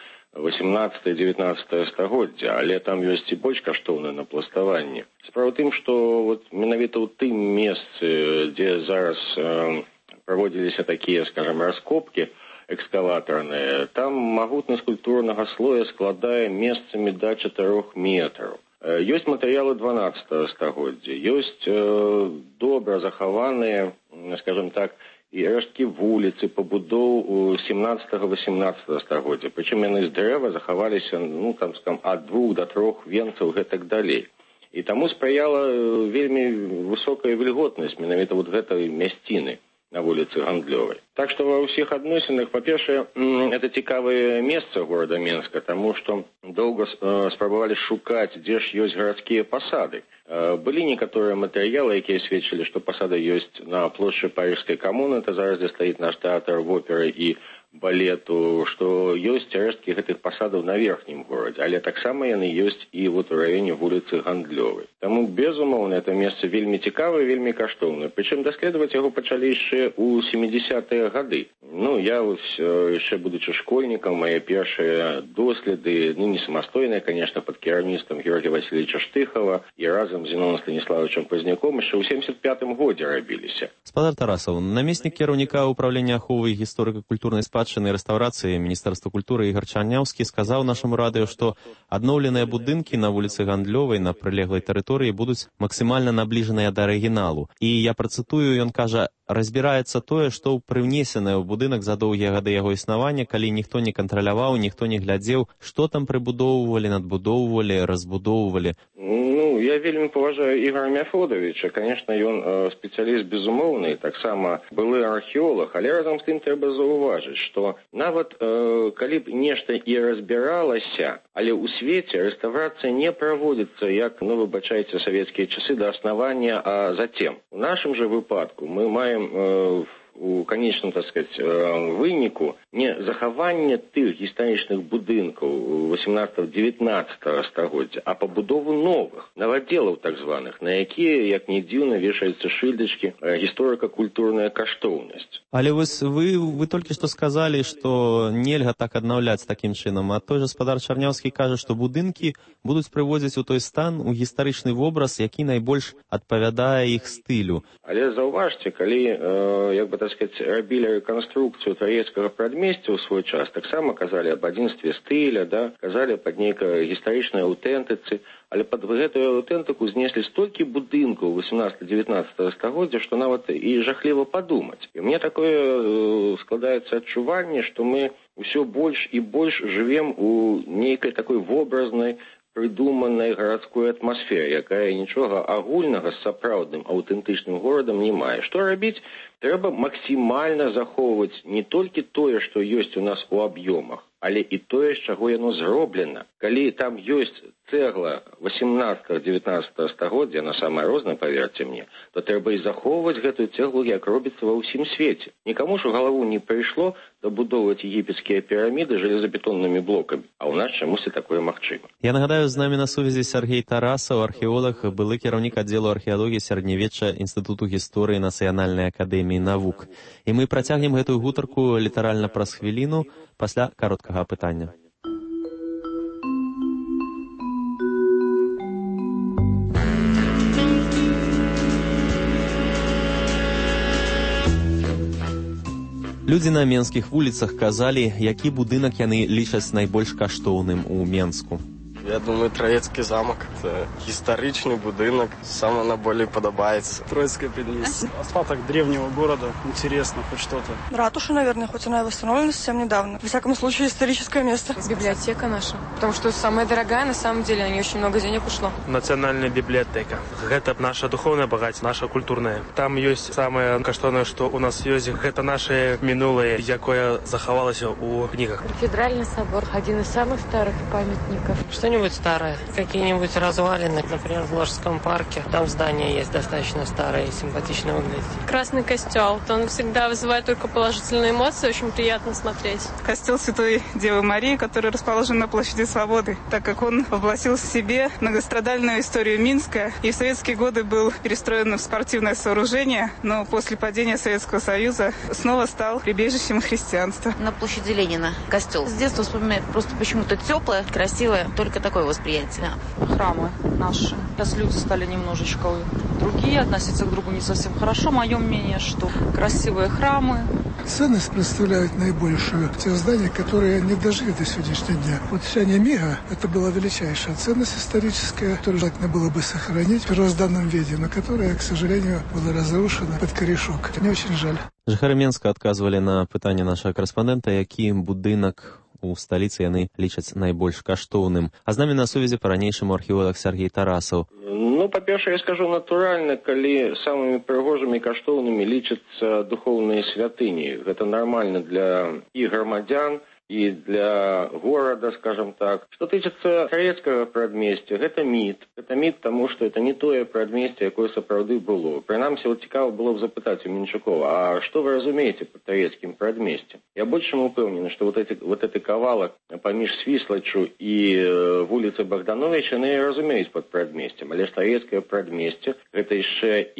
восемнадцатае-девятнадцатае стагоддзя, але там ёсць і больш каштоўнае напластаванне. Справа ў тым, што вот менавіта ў тым месцы, дзе зараз э, праводзіліся такія, скажем, раскопкі экскаватарныя, там магутнасць культурнага слоя складае месцамі да чатырох метраў. Ёсць матэрыялы дванаццатага стагоддзя, ёсць э, добра захаваныя, скажем так, і рэшткі вуліцы, пабудоў семнадцатага-восемнадцатага стагоддзя. Прычым яны з дрэва захаваліся, ну, там, скажем, ад двух да трох венцаў гэтак далей. І таму спрыяла вельмі высокая вільготнасць менавіта вот гэтай мясціны на вуліцы Гандлёвай. Так што ва ўсіх адносінах, па-першае, это цікавае месца горада Менска, таму што доўга спрабавалі шукаць, дзе ж ёсць гарадскія пасады. Былі некаторыя матэрыялы, якія сведчылі, што пасада ёсць на плошчы Парыжскай камуны, это зараз, дзе стаіць наш тэатр оперы і балету, што ёсць рэшткі гэтых пасадаў на верхнім горадзе, але таксама яны ёсць і вот у раёне вуліцы Гандлёвай. Таму, безумоўна, это месца вельмі цікавае, вельмі каштоўнае. Прычым даследаваць яго пачалі яшчэ ў семидесятыя гады. Ну, я яшчэ будучы школьнікам, мае першыя доследы, ну, не самастойныя, конечно, пад кіраўніцтвам Георгія Васильевича Штыхова і разам з Зіновым Станіславовичем Пазняком яшчэ ў семьдесят пятым годзе рабіліся. Спадар Тарасаў, намеснік кіраўніка ўправлення аховы гісторыка-культурнай спадчыны і рэстаўрацыі Міністэрства культуры Ігор Чарняўскі сказаў нашаму радыё, што адноўленыя будынкі на вуліцы Гандлёвай на прылеглай тэрыторыі будуць максімальна набліжаныя да арыгіналу. І я працытую, ён кажа, разбіраецца тое, што прывнесенае ў будынак за доўгія гады яго існавання, калі ніхто не кантраляваў, ніхто не глядзеў, што там прыбудоўвалі, надбудоўвалі, разбудоўвалі. Ну, я вельмі паважаю Ігора Мяфодовича. Конечно, ён э, спецыяліст безумоўны, таксама былы археолог, але разам з тым трэба заўважыць, што нават э, калі б нешта і разбіралася, але ў свеце рэстаўрацыя не праводзіцца, як, ну, выбачайце, савецкія часы да аснавання, а затем. У нашым жа выпадку мы маем э, у канечным, так сказать, выніку не захаванне тых гістарычных будынкаў восемнадцатого-девятнадцатого стагоддзя, а пабудову новых, навадзелаў так званых, на якія, як не дзіўна, вешаюцца шыльдачкі гісторыка-культурная каштоўнасць. Але вось вы, вы толькі што сказалі, што нельга так аднаўляць такім чынам, а той жа гаспадар Чарняўскі кажа, што будынкі будуць прыводзіць у той стан, у гістарычны вобраз, які найбольш адпавядае іх стылю. Але заўважце, калі, э, як бы так сказаць, рабілі рэканструкцыю траецкага прадмесця ў свой час, таксама казалі аб адзінстве стыля, да, казалі пад нейкай гістарычнай аўтэнтыцы, але пад гэтую аўтэнтыку знеслі столькі будынкаў восемнадцатого-девятнадцатого стагоддзя, што нават і жахліва падумаць. І мне такое э, складаецца адчуванне, што мы ўсё больш і больш жывем у нейкай такой вобразнай, прыдуманай гарадской атмасферы, якая нічога агульнага з сапраўдным аўтэнтычным горадам не мае. Што рабіць? Трэба максімальна захоўваць не толькі тое, што ёсць у нас у аб'ёмах, але і тое, з чаго яно зроблена. Калі там ёсць цэгла восемнадцатого-девятнадцатого стагоддзя, на самае рознае, паверце мне, то трэба і захоўваць гэтую цэглу, як робіцца ва ўсім свеце. Нікаму ж у галаву не прыйшло дабудоўваць егіпецкія піраміды жалезабетоннымі блокамі, а ў нас чамусьці такое магчыма. Я нагадаю, з намі на сувязі Сергей Тарасаў, археолог, былы кіраўнік аддзелу археалогіі сярэднявечча Інстытуту гісторыі Нацыянальнай акадэміі навук. І мы працягнем гэтую гутарку літаральна праз хвіліну пасля кароткага апытання. Людзі на менскіх вуліцах казалі, які будынак яны лічаць найбольш каштоўным у Менску. Я думаю, Троецкий замок. Это историчный будинок. Самое нам более подобается. Троицкое предместье. Остаток древнего города. Интересно, хоть что-то. Ратуша, наверное, хоть она и восстановлена совсем недавно. Во всяком случае, историческое место. Библиотека наша. Потому что самая дорогая, на самом деле, на нее очень много денег ушло. Национальная библиотека. Это наша духовная богатство, наша культурная. Там есть самое каштоўнае, что у нас есть. Это наше минулое, якое заховалось у книгах. Кафедральный собор. Один из самых старых памятников. Что-нибудь старое, какие-нибудь развалины, например, в Ложском парке. Там здание есть достаточно старое и симпатично выглядит. Красный костел. Он всегда вызывает только положительные эмоции, очень приятно смотреть. Костел Святой Девы Марии, который расположен на площади Свободы, так как он воплотил в себе многострадальную историю Минска и в советские годы был перестроен в спортивное сооружение, но после падения Советского Союза снова стал прибежищем христианства. На площади Ленина костел. С детства вспоминаю просто почему-то теплое, красивое, только такое восприятие. Храмы наши. Сейчас люди стали немножечко другие, относятся к другу не совсем хорошо. Мое мнение, что красивые храмы. Ценность представляют наибольшую те здания, которые не дожили до сегодняшнего дня. Вот вся Немига, это была величайшая ценность историческая, которую желательно было бы сохранить в первозданном виде, но которая, к сожалению, была разрушена под корешок. Мне очень жаль. Жыхары Менска адказвалі на пытанне нашага корэспандэнта, які будынак у сталіцы яны лічаць найбольш каштоўным. А з намі на сувязі па-ранейшаму археолог Сергей Тарасаў. Ну, па-першае, я скажу натуральна, калі самымі прыгожымі і каштоўнымі лічацца духоўныя святыні. Гэта нармальна для і грамадзян, и для города, скажем так. Что тычыцца Троецкага прадмесця, гэта міт. Гэта міт, тому что это не тое прадмесце, якое сапраўды было. Прынамсі, вот цікава было б запытаць у Менчукова, а что вы разумеете под Троецкім прадмесцем? Я больше чем упэўнены, что вот эти вот эти кавалак паміж Свіслачу і э, вуліцы Богдановича, яны разумеюць под прадмесцем. Але Троецкае прадмесце, гэта яшчэ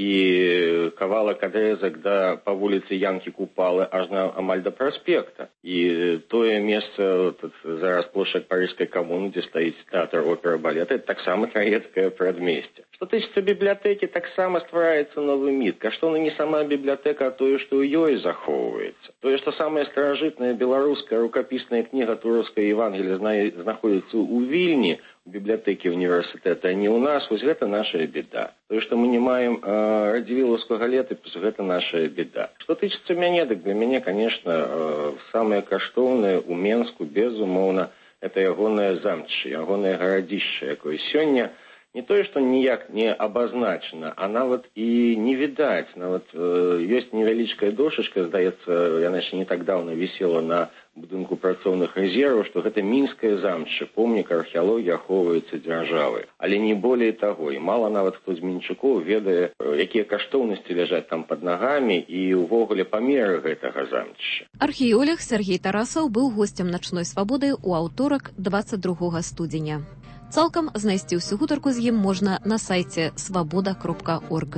і кавалак адрезак да па вуліцы Янкі Купалы аж на амаль да праспекта. І тое месца тут зараз плошадь Парижской коммуны, где стоит театр опера балета, это так само Троецкое прадмесце. Что тычыцца библиотеки, так само ствараецца новый міт. Каштоўна не сама библиотека, а тое, што ў ёй захоўваецца. Тое, што самая старажытная беларуская рукапісная кніга Туровская Евангелие знаходзіцца ў Вільні, у библиотеке университета, а не у нас, вот это наша беда. То, что мы не маем э, радзівілаўскага летапісу, гэта наша беда. Что тычыцца мяне, так для мяне, конечно, э, самое каштоўнае у Менску, безумоўна, это ягонае замчы, ягонае гарадзішча, якое сёння не тое, што ніяк не абазначана, а нават і не відаць. Нават э, ёсць невялічкая дошачка, здаецца, яна яшчэ не так даўно вісела на будынку працоўных рэзерваў, што гэта мінскае замча, помнік археалогіі ахоўваецца дзяржавай. Але не болей таго, і мала нават хто з мінчукоў ведае, якія каштоўнасці ляжаць там пад нагамі і ўвогуле памеры гэтага замча. Археолог Сергей Тарасаў быў госцем начной свабоды ў аўторак дваццаць другога студзеня. Цалкам знайсці ўсю гутарку з ім можна на сайце свабода кропка орг.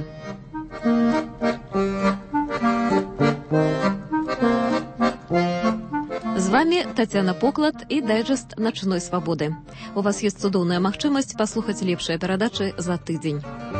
З вами Тацяна Поклад і дайджест начной свабоды. У вас ёсць цудоўная магчымасць паслухаць лепшыя перадачы за тыдзень.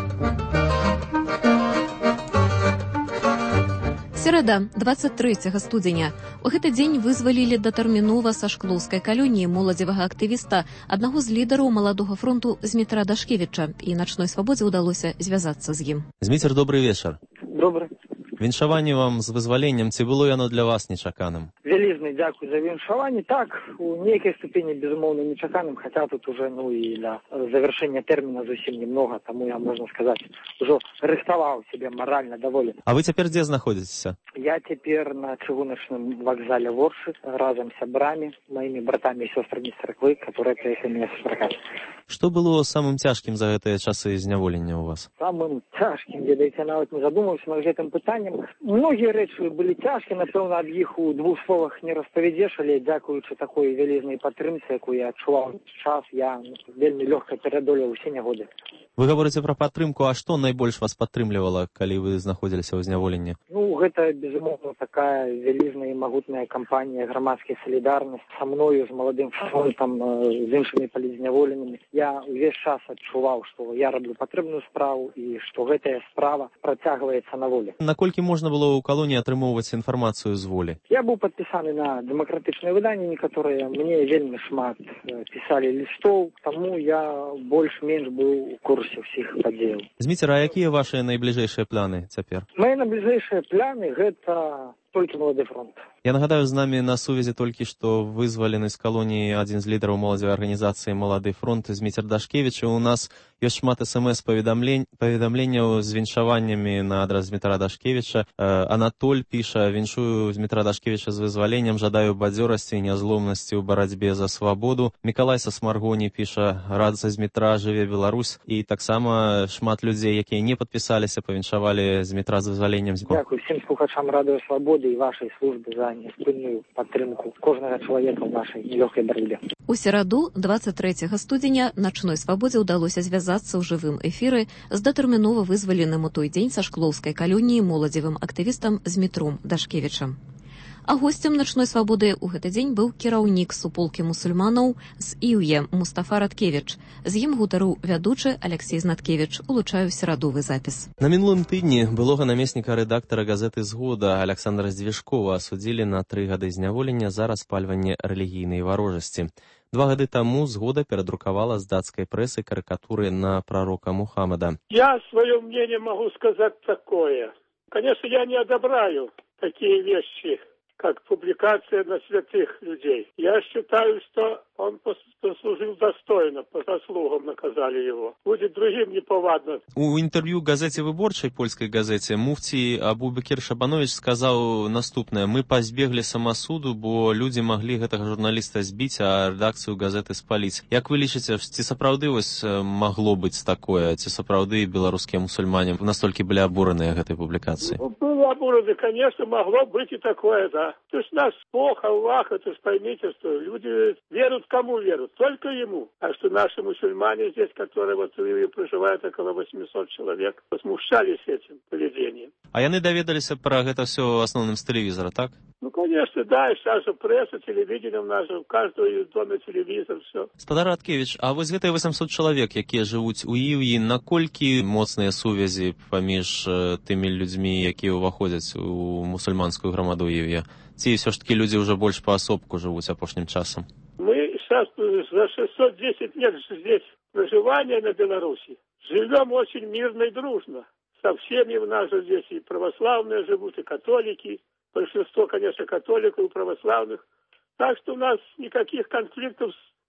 Серада, дваццаць трэцяга студзеня. У гэты дзень вызвалілі датэрмінова са шклоўскай калоніі моладзевага актывіста, аднаго з лідараў маладога фронту Змітра Дашкевіча, і начной свабодзе ўдалося звязацца з ім. Зміцер, добрый вечар. Добрый. Віншаванне вам з вызваленнем, ці было яно для вас нечаканым? Вялізны дзякуй за віншаванне. Так, у нейкай ступені, безумоўна, нечаканым, хаця тут уже, ну, і для завяршэння тэрміна зусім немного, таму я, можна сказаць, ужо рыхтаваў себе моральна даволі. А вы цяпер дзе знаходзіцеся? Я цяпер на чыгуначным вакзале Воршы разам з сябрамі, маімі братамі і сёстрамі з царквы, которые прыехалі мяне сустракаць. Што было самым цяжкім за гэтыя часы зняволення ў вас? Самым цяжкім, ведаеце, нават не задумаўся над гэтым пытаннем. Многія рэчы былі цяжкія, напэўна, аб іх у двух словах не распавядзеш, але дзякуючы такой вялізнай падтрымцы, якую я адчуваў час, я вельмі лёгка пераадолеў усе нягоды. Вы гаворыце пра падтрымку, а што найбольш вас падтрымлівала, калі вы знаходзіліся ў зняволенні? Ну, гэта, безумоўна, такая вялізная і магутная кампанія грамадскай салідарнасці са мною, з маладым фронтам, з іншымі палізняволенымі. Я ўвесь час адчуваў, што я раблю патрэбную справу і што гэтая справа працягваецца на волі. Наколькі можна было ў калоніі атрымоўваць інфармацыю з волі? Я быў падпісаны на дэмакратычныя выданні некаторыя, мне вельмі шмат пісалі лістоў, таму я больш-менш быў у курсе ўсіх падзеяў. Зміцер, а якія вашыя найбліжэйшыя планы цяпер? Мае найбліжэйшыя планы гэта толькі малады фронт. Я нагадаю, з намі на сувязі толькі што вызвалены з калоніі адзін з лідараў моладзевай арганізацыі «Малады фронт» Зміцер Дашкевіч. У нас ёсць шмат эс-эм-эс-паведамленняў з віншаваннямі на адрас Змітра Дашкевіча. Анатоль піша: «Віншую Змітра Дашкевіча з вызваленнем, жадаю бадзёрасці і нязломнасці ў барацьбе за свабоду». Мікалай са Смаргоні піша: «Рад за Змітра, жыве Беларусь». І таксама шмат людзей, якія не падпісаліся, павіншавалі Змітра з вызваленнем. Дякую всім слухачам Радыё Свабоды і вашай службы за неспынную падтрымку кожнага чалавека ў нашай нелёгкай барацьбе. У сераду, дваццаць трэцяга студзеня, начной свабодзе ўдалося звязацца ў жывым эфіры з датэрмінова вызваленым у той дзень са шклоўскай калоніі моладзевым актывістам Змітром Дашкевічам. А госцем начной свабоды ў гэты дзень быў кіраўнік суполкі мусульманаў з Іўе Мустафа Радкевіч. З ім гутарыў вядучы Алексей Знаткевіч. Улучаю серадовы запіс. На мінулым тыдні былога намесніка рэдактара газеты «Згода» Александра Здвижкова асудзілі на тры гады зняволення за распальванне рэлігійнай варожасці. Два гады таму «Згода» перадрукавала з дацкай прэсы карыкатуры на пророка Мухаммада. Я свое мнение могу сказать такое. Конечно, я не одобряю такие вещи, как публикация на святых людей. Я считаю, что он послужил достойно, по заслугам наказали его. Будет другим неповадно. У інтэрв'ю газеце «Выборчай», польскай газеце, муфці Абу-Бакір Шабанович сказаў наступнае: «Мы пазбеглі самасуду, бо людзі маглі гэтага журналіста збіць, а рэдакцыю газеты спаліць». Як вы лічыце, ці сапраўды вось магло быць такое? Ці сапраўды беларускія мусульмане настолькі былі абураныя гэтай публікацыяй? Ну, было обураны, конечно, могло быть и такое, да. То есть наш Бог, Аллах, это ж поймите, что люди верят, кому верят? Только ему. А что наши мусульмане здесь, которые вот проживают около восемьсот человек, возмущались этим поведением. А яны даведаліся пра гэта все в основном з тэлевізора, так? Ну, конечно, да, и сейчас же пресса, телевидение у нас же, у каждого в доме телевизор, все. Спадар Радкевіч, а вось гэтыя восемьсот чалавек, якія жывуць у Іўі, наколькі моцныя сувязі паміж тымі людзьмі, якія ўваходзяць у мусульманскую грамаду Іўе? Ці ўсё ж такі людзі ўжо больш паасобку жывуць апошнім часам? Мы сейчас за шестьсот десять лет здесь проживания на Беларуси живем очень мирно и дружно. Со всеми у нас же здесь и православные живут, и католики. Большинство, конечно, католиков и православных. Так что у нас никаких конфликтов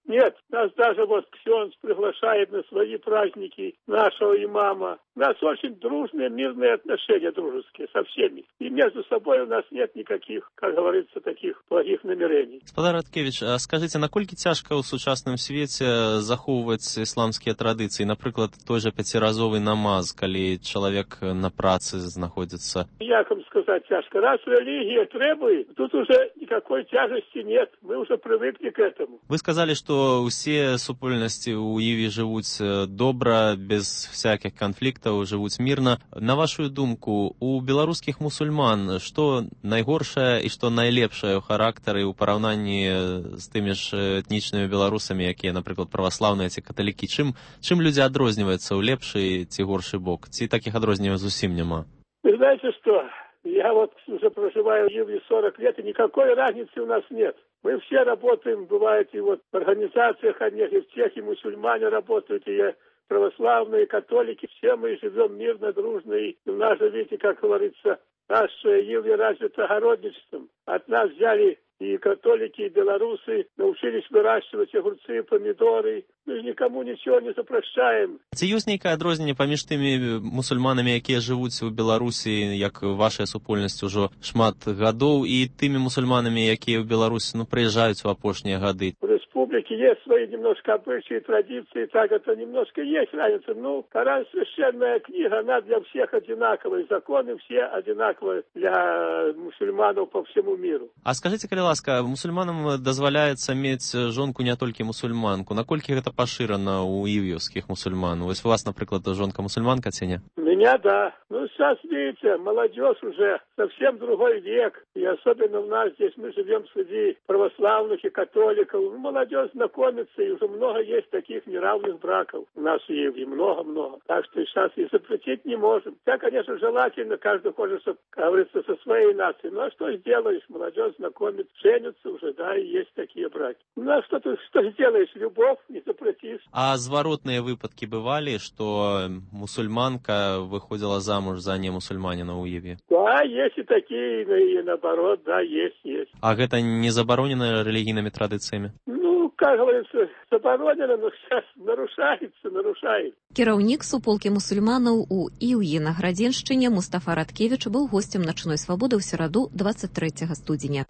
Нет, нас даже вот ксенц приглашает на свои праздники нашего имама. У нас очень дружные, мирные отношения дружеские со всеми. И между собой у нас нет никаких, как говорится, таких благих намерений. Гаспадар Раткевич, а скажите, наколькі цяжка ў сучасным свеце захоўваць ісламскія традыцыі, напрыклад, той же пяціразовы намаз, калі чалавек на працы знаходзіцца? Як вам сказать тяжко? Раз религия требует, тут уже никакой тяжести нет. Мы уже привыкли к этому. Вы сказали, што ўсе супольнасці ў Іве жывуць добра, без всякіх канфліктаў, жывуць мірна. На вашу думку, у беларускіх мусульман што найгоршае і што найлепшае ў характары ў параўнанні з тымі ж этнічнымі беларусамі, якія, напрыклад, праваслаўныя ці каталікі? Чым, чым людзі адрозніваюцца ў лепшы ці горшы бок? Ці такіх адрозненняў зусім няма? Вы знаете что? Я вот уже проживаю в Иве сорок лет, и никакой разницы у нас нет. Мы все работаем, бывает, и вот в организациях одних, и в тех, и мусульмане работают, и православные, и католики. Все мы живем мирно, дружно, и у нас же, видите, как говорится, наша Иве развита огородничеством. От нас взяли и католики, и белорусы, научились выращивать огурцы, помидоры. Мы же никому ничего не запрещаем. Ці ёсць нейкае адрозненне паміж тымі мусульманамі, якія жывуць у Беларусі, як вашая супольнасць ужо шмат гадоў, і тымі мусульманамі, якія ў Беларусі, ну, прыязджаюць у апошнія гады? В республике есть свои немножко обычаи, традиции, так это немножко есть разница. Ну, Коран, священная книга, она для всех одинаковая, законы все одинаковые для мусульманов по всему миру. А скажите, калі ласка, мусульманам дазваляецца мець жонку не толькі мусульманку. Наколькі гэта пашырана ў івеўскіх мусульман? Вось у вас, напрыклад, жонка мусульманка ці не? У меня, да. Ну, сейчас, видите, молодежь уже совсем другой век. И особенно у нас здесь мы живем среди православных и католиков. Ну, молодежь знакомится, и уже много есть таких неравных браков. У нас и много-много. Так что сейчас и запретить не можем. Хотя, конечно, желательно, каждый хочет, чтобы, как говорится, со своей нацией. Ну, а что сделаешь? Молодежь знакомится, женятся уже, да, и есть такие браки. Ну, а что ты что сделаешь? Любовь не запретишь. А зворотные выпадки бывали, что мусульманка выходила замуж за не мусульманина у Иве? Да, есть и такие, и наоборот, да, есть, есть. А это не заборонено религийными традициями? Ну, как говорится, заборонено, но сейчас нарушается, нарушается. Кіраўнік суполкі мусульманаў у Іўі на Градзеншчыне Мустафа Раткевич быў госцем начной свабоды ў сераду двадцать трэцяга студзеня.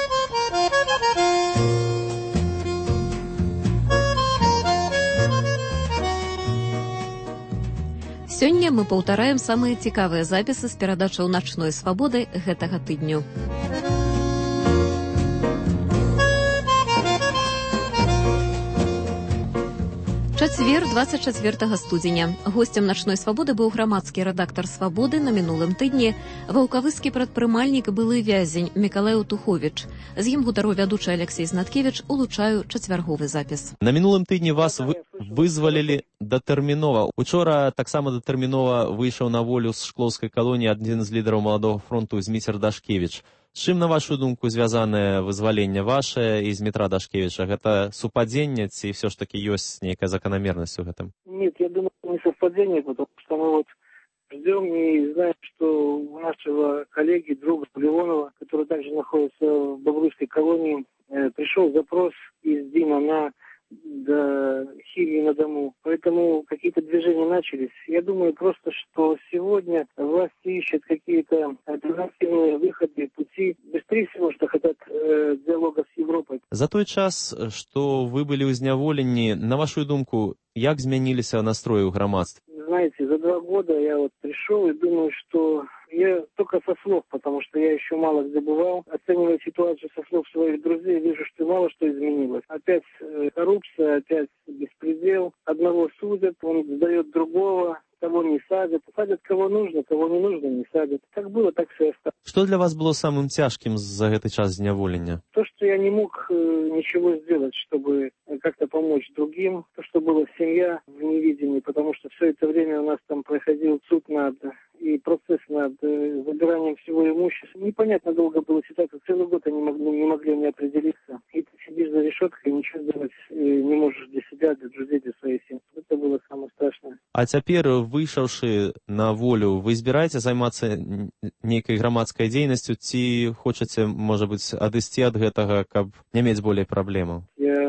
Сёння мы паўтараем самыя цікавыя запісы з перадачаў начной свабоды гэтага тыдню. Чацвер, двадцать чацвёртага студзеня. Госцем начной свабоды быў грамадскі рэдактар свабоды на мінулым тыдні, ваўкавыскі прадпрымальнік былы вязень Мікалай Туховіч. З ім гутару вядучы Алексей Знаткевич, улучаю чацвярговы запіс. На мінулым тыдні вас вы... вызвалілі датэрмінова. Учора таксама датэрмінова выйшаў на волю з шклоўскай калоніі адзін з лідараў маладога фронту Зміцер Дашкевіч. З чым, на вашу думку, звязанае вызваленне ваше і Змітра Дашкевіча? Гэта супадзенне ці все ж таки ёсць нейкая закономерность у гэтым? Нет, я думаю, не совпадение, потому что мы вот ждем и знаем, что у нашего коллеги, друга Леонова, который также находится в Бобруйской колонии, пришел запрос из Дима на до химии на дому. Поэтому какие-то движения начались. Я думаю просто, что сегодня власти ищут какие-то альтернативные выходы, пути. Быстрее всего, что хотят э, диалога с Европой. За той час, што вы былі ўзняволенні, на вашу думку, як змяніліся настроі ў грамадстве? Знаете, за два года я вот пришел и думаю, что я только со слов, потому что я еще мало где бывал, оценивая ситуацию со слов своих друзей, вижу, что мало что изменилось. Опять э, коррупция, опять беспредел. Одного судят, он сдает другого, кого не садят. Садят кого нужно, кого не нужно, не садят. Как было, так все и осталось. Что для вас было самым тяжким за этот час зняволення? То, что я не мог э, ничего сделать, чтобы как-то помочь другим. То, что была семья в невидении, потому что все это время у нас там проходил суд над и процесс над э, забиранием всего имущества. Непонятно долго была ситуация. Целый год они могли, не могли мне определиться. И ты сидишь за решеткой, ничего сделать э, не можешь для себя, для друзей, для своей семьи. Это было самое страшное. А цяпер, выйшаўшы на волю, вы збіраеце займацца нейкай грамадскай дзейнасцю ці хочаце, можа быць, адысці ад гэтага, каб не мець болей праблемаў? Я не собираюсь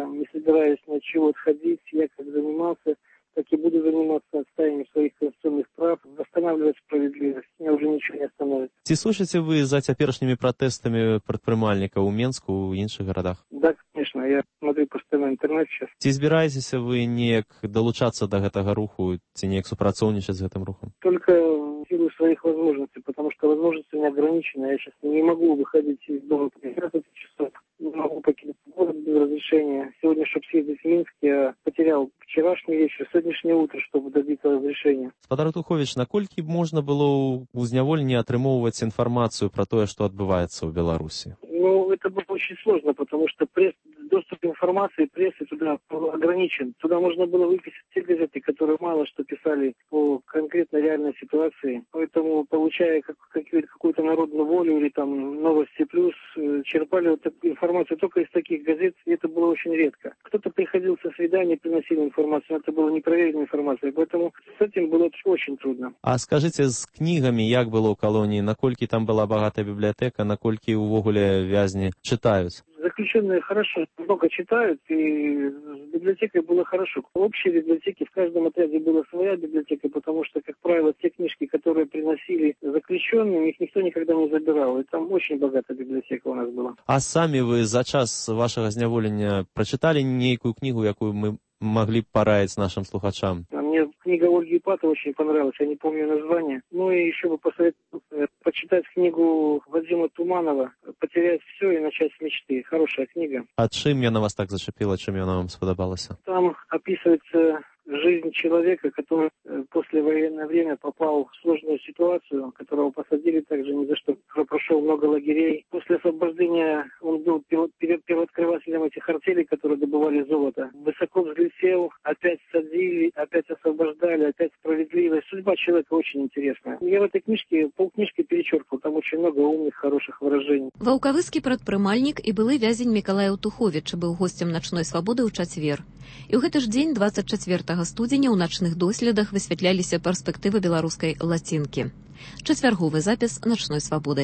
собираюсь ни от чего отходить. Я как занимался, так и буду заниматься отстаиванием своих конституционных прав, восстанавливать справедливость. Меня уже ничего не остановит. Ці слышите вы за цяперашнімі пратэстамі прадпрымальнікаў у Менску, у іншых гарадах? Да, конечно, я смотрю постоянно интернет сейчас. Ці збіраецеся вы неяк далучацца да гэтага руху, ці неяк супрацоўнічаць з гэтым рухом? Только в силу своих возможностей, потому что возможности у меня ограничены. Я сейчас не могу выходить из дома по пятнадцать часов, не могу покинуть город без разрешения. Сегодня, чтобы съездить в Минск, я потерял вчерашний вечер, сегодняшнее утро, чтобы добиться разрешения. Спадар Тухович, наколькі можна было ў зняволенні атрымоўваць інфармацыю пра тое, што адбываецца ў Беларусі? Ну, это было очень сложно, потому что пресс, доступ к информации прессы туда ограничен. Туда можно было выписать те газеты, которые мало что писали по конкретной реальной ситуации. Поэтому, получая как, какую-то народную волю или там Новости Плюс, черпали вот такую информацию только из таких газет, и это было очень редко. Кто-то приходил со свидания, приносил информацию, но это была непроверенная информация, поэтому с этим было очень трудно. А скажите, з кнігамі як было ў калоніі? Наколькі там была багатая бібліятэка, наколькі увогуле вязні читают? Заключенные хорошо, много читают, и с библиотекой было хорошо. В общей библиотеке в каждом отряде была своя библиотека, потому что, как правило, те книжки, которые приносили заключенным, их никто никогда не забирал. И там очень богатая библиотека у нас была. А сами вы за час вашего зняволення прочитали некую книгу, якую мы могли пораить нашим слухачам? Мне книга Ольги Ипатовой очень понравилась, я не помню название. Ну и еще бы посоветовал почитать книгу Вадима Туманова «Потерять все и начать с мечты». Хорошая книга. А чим яна вас так зачепила, чим яна вам сподобалася? Там описывается жизнь человека, который после военное время попал в сложную ситуацию, которого посадили также ни за что, прошел много лагерей. После освобождения он был первооткрывателем этих артелей, которые добывали золото. Высоко взлетел, опять садили, опять освобождали, опять справедливость. Судьба человека очень интересная. Я в этой книжке, полкнижки перечеркнул, там очень много умных, хороших выражений. Ваўкавыскі прадпрымальнік і былы вязень Мікалай Тухович быў госцем начной свабоды ў чацвер. І ў гэты ж дзень, двадцать чацвёртага студзеня, у начных доследах высвятляліся перспектывы беларускай лацінкі. Чацвярговы запіс начной свабоды.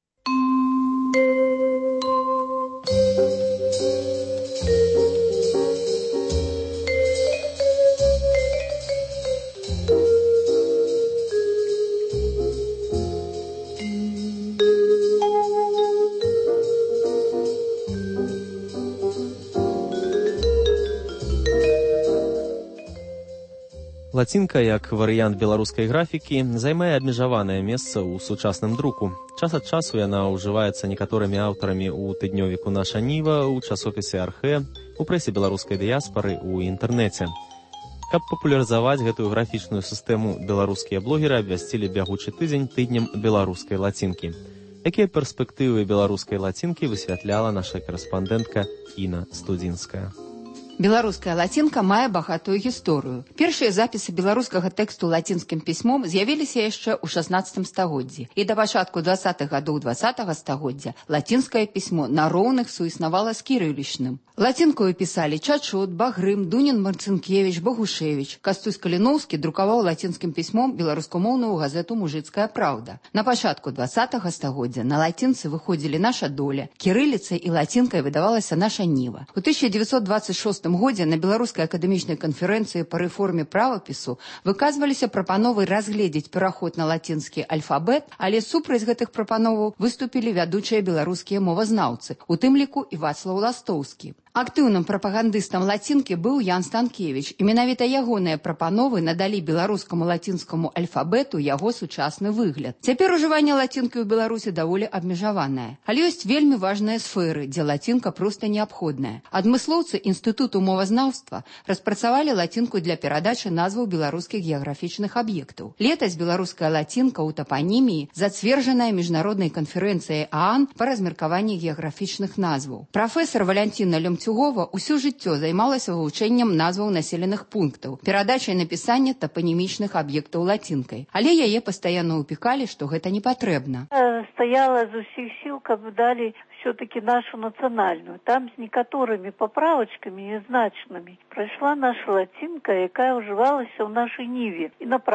Лацінка, як варыянт беларускай графікі, займае абмежаванае месца ў сучасным друку. Час ад часу яна ўжываецца некаторымі аўтарамі ў тыднёвіку «Наша Ніва», у часопісе «Архэ», у прэсе беларускай дыяспары, у інтэрнэце. Каб папулярызаваць гэтую графічную сістэму, беларускія блогеры абвясцілі бягучы тыдзень тыднем беларускай лацінкі. Якія перспектывы беларускай лацінкі высвятляла наша карэспандэнтка Інна Студзінская. Беларуская лацінка мае багатую гісторыю. Першыя запісы беларускага тэксту лацінскім пісьмом з'явіліся яшчэ ў шаснаццатым стагоддзі. І да пачатку дваццатых гадоў дваццатага стагоддзя лацінскае пісьмо на роўных суіснавала з кірылічным. Лацінкою пісалі Чачот, Багрым, Дунін Марцынкевіч, Богушевіч. Кастусь Каліноўскі друкаваў лацінскім пісьмом беларускамоўную газету «Мужыцкая праўда». На пачатку дваццатага стагоддзя на лацінцы выходзілі «Наша доля», кірыліцай і лацінкай выдавалася «Наша Ніва». У тысяча дзевяцьсот дваццаць шостым годзе на беларускай акадэмічнай канферэнцыі па рэформе правапісу выказваліся прапановы разгледзець пераход на лацінскі альфабет, але супраць гэтых прапановаў выступілі вядучыя беларускія мовазнаўцы, у тым ліку і Вацлаў Ластоўскі. Актыўным прапагандыстам лацінкі быў Ян Станкевіч, і менавіта ягоныя прапановы надалі беларускаму лацінскаму альфабету яго сучасны выгляд. Цяпер ужыванне лацінкі ў Беларусі даволі абмежаванае. Але ёсць вельмі важныя сферы, дзе лацінка проста неабходная. Адмыслоўцы Інстытуту мовазнаўства распрацавалі лацінку для перадачы назваў беларускіх геаграфічных аб'ектаў. Летась беларуская лацінка ў тапаніміі зацверджаная міжнароднай канферэнцыяй ААН па размеркаванні геаграфічных назваў. Прафесар Валянціна Лёмцюгова ўсё жыццё займалася вывучэннем назваў населеных пунктаў, перадачай напісання тапанімічных аб'ектаў лацінкай. Але яе пастаянна ўпікалі, што гэта не патрэбна. Стаяла з усіх сіл, каб далі все-таки нашу национальную. Там с некоторыми поправочками и значными пройшла наша латинка, якая уживалась в нашей Ниве. И на практике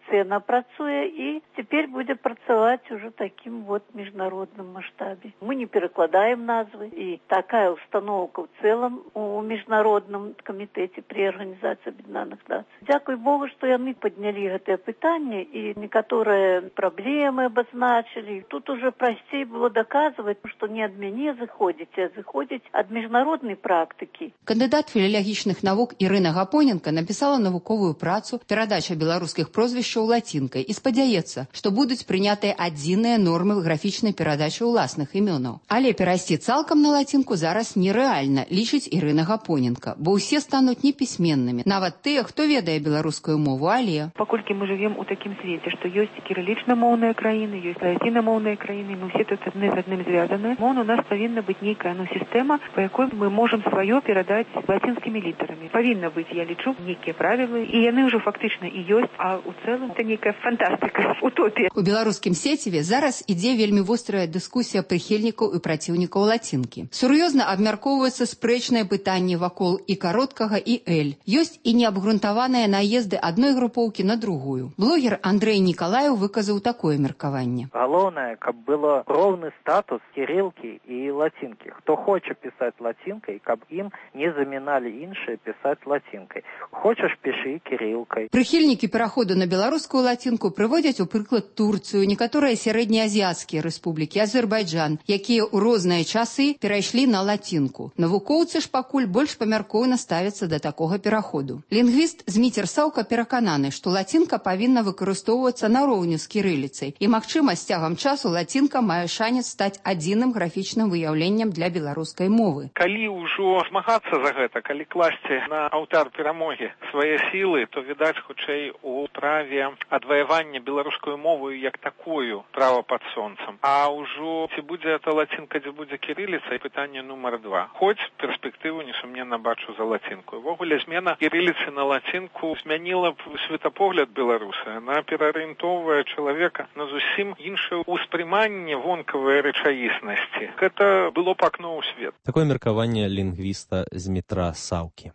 афіцыйна працуе і цяпер будзе працаваць ужо такім вот міжнародным маштабе. Мы не перакладаем назвы, і такая установка ў цэлым у міжнародным камітэце пры Арганізацыі Аб'яднаных Нацый. Дзякуй Богу, што яны паднялі гэтае пытанне і некаторыя праблемы абазначылі. Тут уже прасцей было даказваць, што не ад мяне зыходзіць, а зыходзіць ад міжнароднай практыкі. Кандыдат філалагічных навук Ірына Гапоненка напісала навуковую працу «Перадача беларускіх прозвішчаў лацінкай» і спадзяецца, што будуць прынятыя адзіныя нормы графічнай перадачы ўласных імёнаў. Але перайсці цалкам на лацінку зараз нерэальна, лічыць Ірына Гапоненка, бо ўсе стануць непісьменнымі, нават тыя, хто ведае беларускую мову, але... Паколькі мы жывем у такім свеце, што ёсць кірылічна-моўныя краіны, ёсць лацінамоўныя краіны, мы ўсе тут адны з адным звязаны, мон у нас павінна быць нейкая ну, сістэма, па якой мы можам сваё перадаць лацінскімі літарамі. Павінна быць, я лічу, нейкія правілы, і яны ўжо фактычна і ёсць, а ў цэлым это нейкая фантастыка, утопія. У беларускім сеціве зараз ідзе вельмі вострая дыскусія прыхільнікаў і праціўнікаў лацінкі. Сур'ёзна абмяркоўваюцца спрэчныя пытанні вакол і кароткага, і эль. Ёсць і неабгрунтаваныя наезды адной групоўкі на другую. Блогер Андрэй Нікалаеў выказаў такое меркаванне. Галоўнае, каб было роўны статус кірылкі і лацінкі. Хто хоча пісаць лацінкай, каб ім не заміналі іншыя пісаць лацінкай. Хочаш, пішы кірылкай. Прыхільнікі пераходу на беларускую лацінку прыводзяць у прыклад Турцыю, некаторыя сярэднеазіяцкія рэспублікі, Азербайджан, якія ў розныя часы перайшлі на лацінку. Навукоўцы ж пакуль больш памяркоўна ставяцца да такога пераходу. Лінгвіст Зміцер Саўка перакананы, што лацінка павінна выкарыстоўвацца нароўню з кірыліцай, і, магчыма, з цягам часу лацінка мае шанец стаць адзіным графічным выяўленнем для беларускай мовы. Калі ўжо змагацца за гэта, калі класці на алтар перамогі свае сілы, то, відаць, хутчэй у праве адваявання беларускую мову як такую права пад сонцам. А ўжо ці будзе эта лацінка, дзе будзе кірыліца, пытанне нумар два. Хоць перспектыву, несумненна, бачу за лацінку. Увогуле, змена кірыліцы на лацінку змяніла б светапогляд беларуса. Она пераарыентоўвае чалавека на зусім іншае ўспрыманне вонкавай рэчаіснасці. Гэта было б акно ў свет. Такое меркаванне лінгвіста Змітра Саўкі.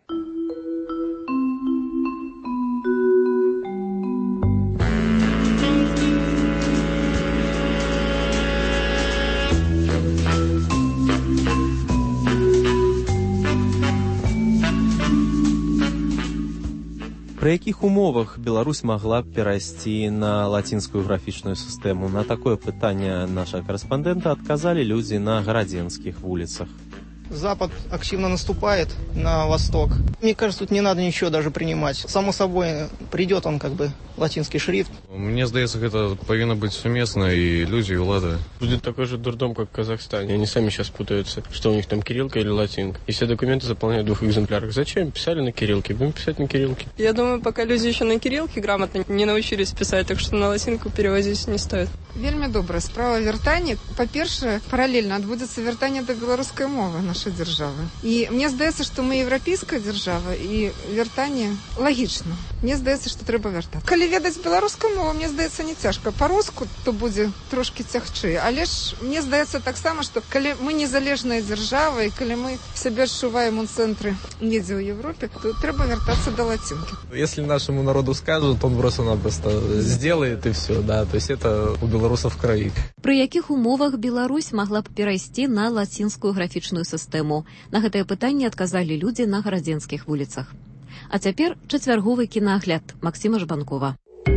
Пры якіх умовах Беларусь магла б перайсці на лацінскую графічную сістэму? На такое пытанне нашага карэспандэнта адказалі людзі на гарадзенскіх вуліцах. Запад активно наступает на восток. Мне кажется, тут не надо ничего даже принимать. Само собой, придет он как бы латинский шрифт. Мне здаецца, гэта павінна быць сумесна, и люди, и влада. Будет такой же дурдом, как в Казахстане. Они сами сейчас путаются, что у них там кириллка или латинка. И все документы заполняют в двух экземплярах. Зачем? Писали на кириллке, будем писать на кириллке. Я думаю, пока люди еще на кириллке грамотно не научились писать, так что на латинку перевозить не стоит. Вельмі добра. Справа вяртання. Па-першае, паралельна адбудзецца вяртанне да беларускай мовы нашай дзяржавы. І мне здаецца, што мы еўрапейская дзяржава, і вяртанне лагічна. Мне здаецца, што трэба вяртацца. Калі ведаць беларускую мову, мне здаецца, не цяжка. Па-руску то будзе трошкі цягчэй. Але ж мне здаецца таксама, што калі мы незалежная дзяржава, і калі мы сябе адчуваем у цэнтры недзе ў Европе, то трэба вяртацца да латинки. Если нашему народу скажут, он просто-напросто сделает и все, да. То есть это у белорусов крови. Пры якіх умовах Беларусь магла б перайсці на лацінскую графічную сістэму? На гэтае пытанне адказалі людзі на гарадзенскіх вуліцах. А цяпер чацвярговы кінаагляд Максіма Жбанкова.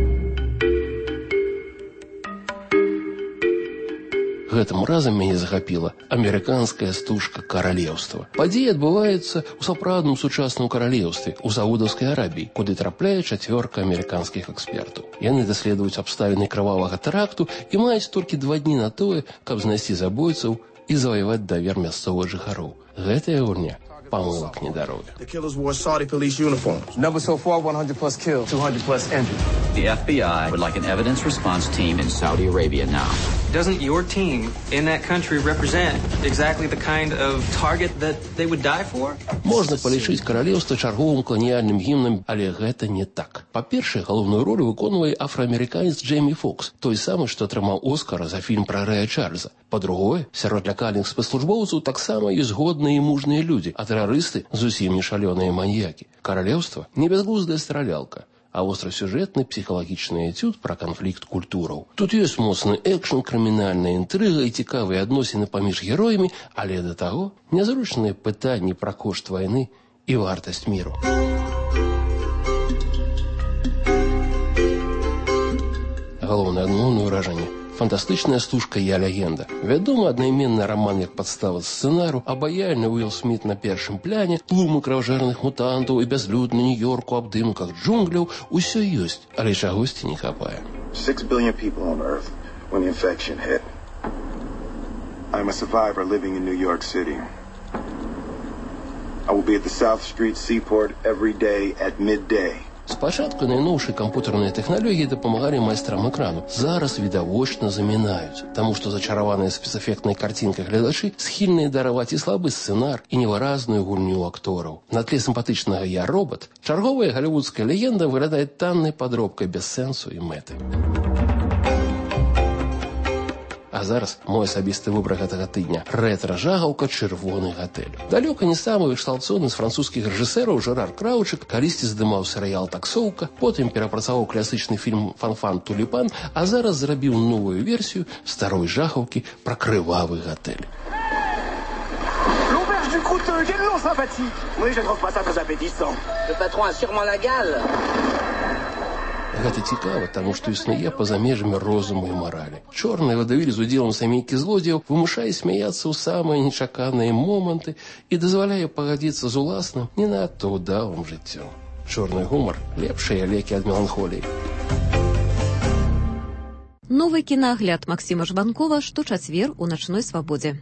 Гэтым разам мяне захапіла амерыканская стужка каралеўства. Падзея адбываецца ў сапраўдным сучасным каралеўстве ў Саудаўскай Арабіі, куды трапляе чацвёрка амерыканскіх экспертаў. Яны даследуюць абставіны крывавага тэракту і маюць толькі два дні на тое, каб знайсці забойцаў і заваяваць давер мясцовых жыхароў. Гэтая гульня помылок не дарует. The killers wore Saudi police uniforms. Numbers so far, one hundred plus killed, two hundred plus injured. The F B I would like an evidence response team in Saudi Arabia now. Doesn't your team in that country represent exactly the kind of target that they would die for? Можна палічыць каралеўства чарговым каланіяльным гімнам, але гэта не так. Па-першае, галоўную ролю выконвае афраамерыканец Джеймі Фокс, той самы, што атрымаў Оскара за фільм пра Рэя Чарльза. Па-другое, сярод лякальных спецслужбоўцаў таксама ёсць годныя і мужныя людзі, а тэрарысты зусім не шалёныя маньякі. Каралеўства не бязглуздая стралялка, а острасюжэтны псіхалагічны эцюд пра канфлікт культураў. Тут ёсць моцны экшн, крымінальная інтрыга і цікавыя адносіны паміж героямі, але да таго нязручныя пытанні пра кошт вайны і вартасць міру. Галоўнае адмоўнае ўражанне – фантастычная стужка «Я легенда». Вядома, аднайменны раман як падстава сцэнару, абаяльны Уилл Сміт на першым пляне, тлумы краўжэрных мутантаў і бязлюдны Нью-Йорк у абдымках джунгляў – усё ёсць, але чагосьці не хапае. Six billion people on Earth when the infection hit. I'm a survivor living in New York City. I will be at the South Street Seaport every day at midday. Спачатку найноўшыя кампутарныя тэхналогіі дапамагалі майстрам экрану. Зараз відавочна замінаюць, таму што зачараваныя спецэфектнай карцінкай гледачы схільныя дараваць і слабы сцэнар, і невыразную гульню актораў. На тле сімпатычнага «Я робот» чарговая галівудская легенда выглядае таннай падробкай без сэнсу і мэты. А зараз мой асабісты выбар гэтага тыдня – рэтра-жагаўка «Чырвоны гатэль». Далёка не самы вышталцоўны з французскіх рэжысэраў Жерар Краучык калісьці здымаў серыял «Таксоўка», потым перапрацаваў класічны фільм «Фан-фан Туліпан», а зараз зрабіў новую версію старой жахаўкі пра крывавы гатэль. L'auberge du Croûteux, quel nom sympathique! Oui, je ne trouve pas ça très appétissant. Le patron a sûrement la gale. Гэта цікава, таму што існуе па-за межамі розуму і маралі. Чорны вадавіль з удзелам сямейкі злодзеяў вымушае смяяцца ў самыя нечаканыя моманты і дазваляе пагадзіцца з уласным не надта ўдалым жыццём. Чорны гумар – лепшыя лекі ад меланхоліі. Новы кінаагляд Максіма Жбанкова шточацвер у начной свабодзе.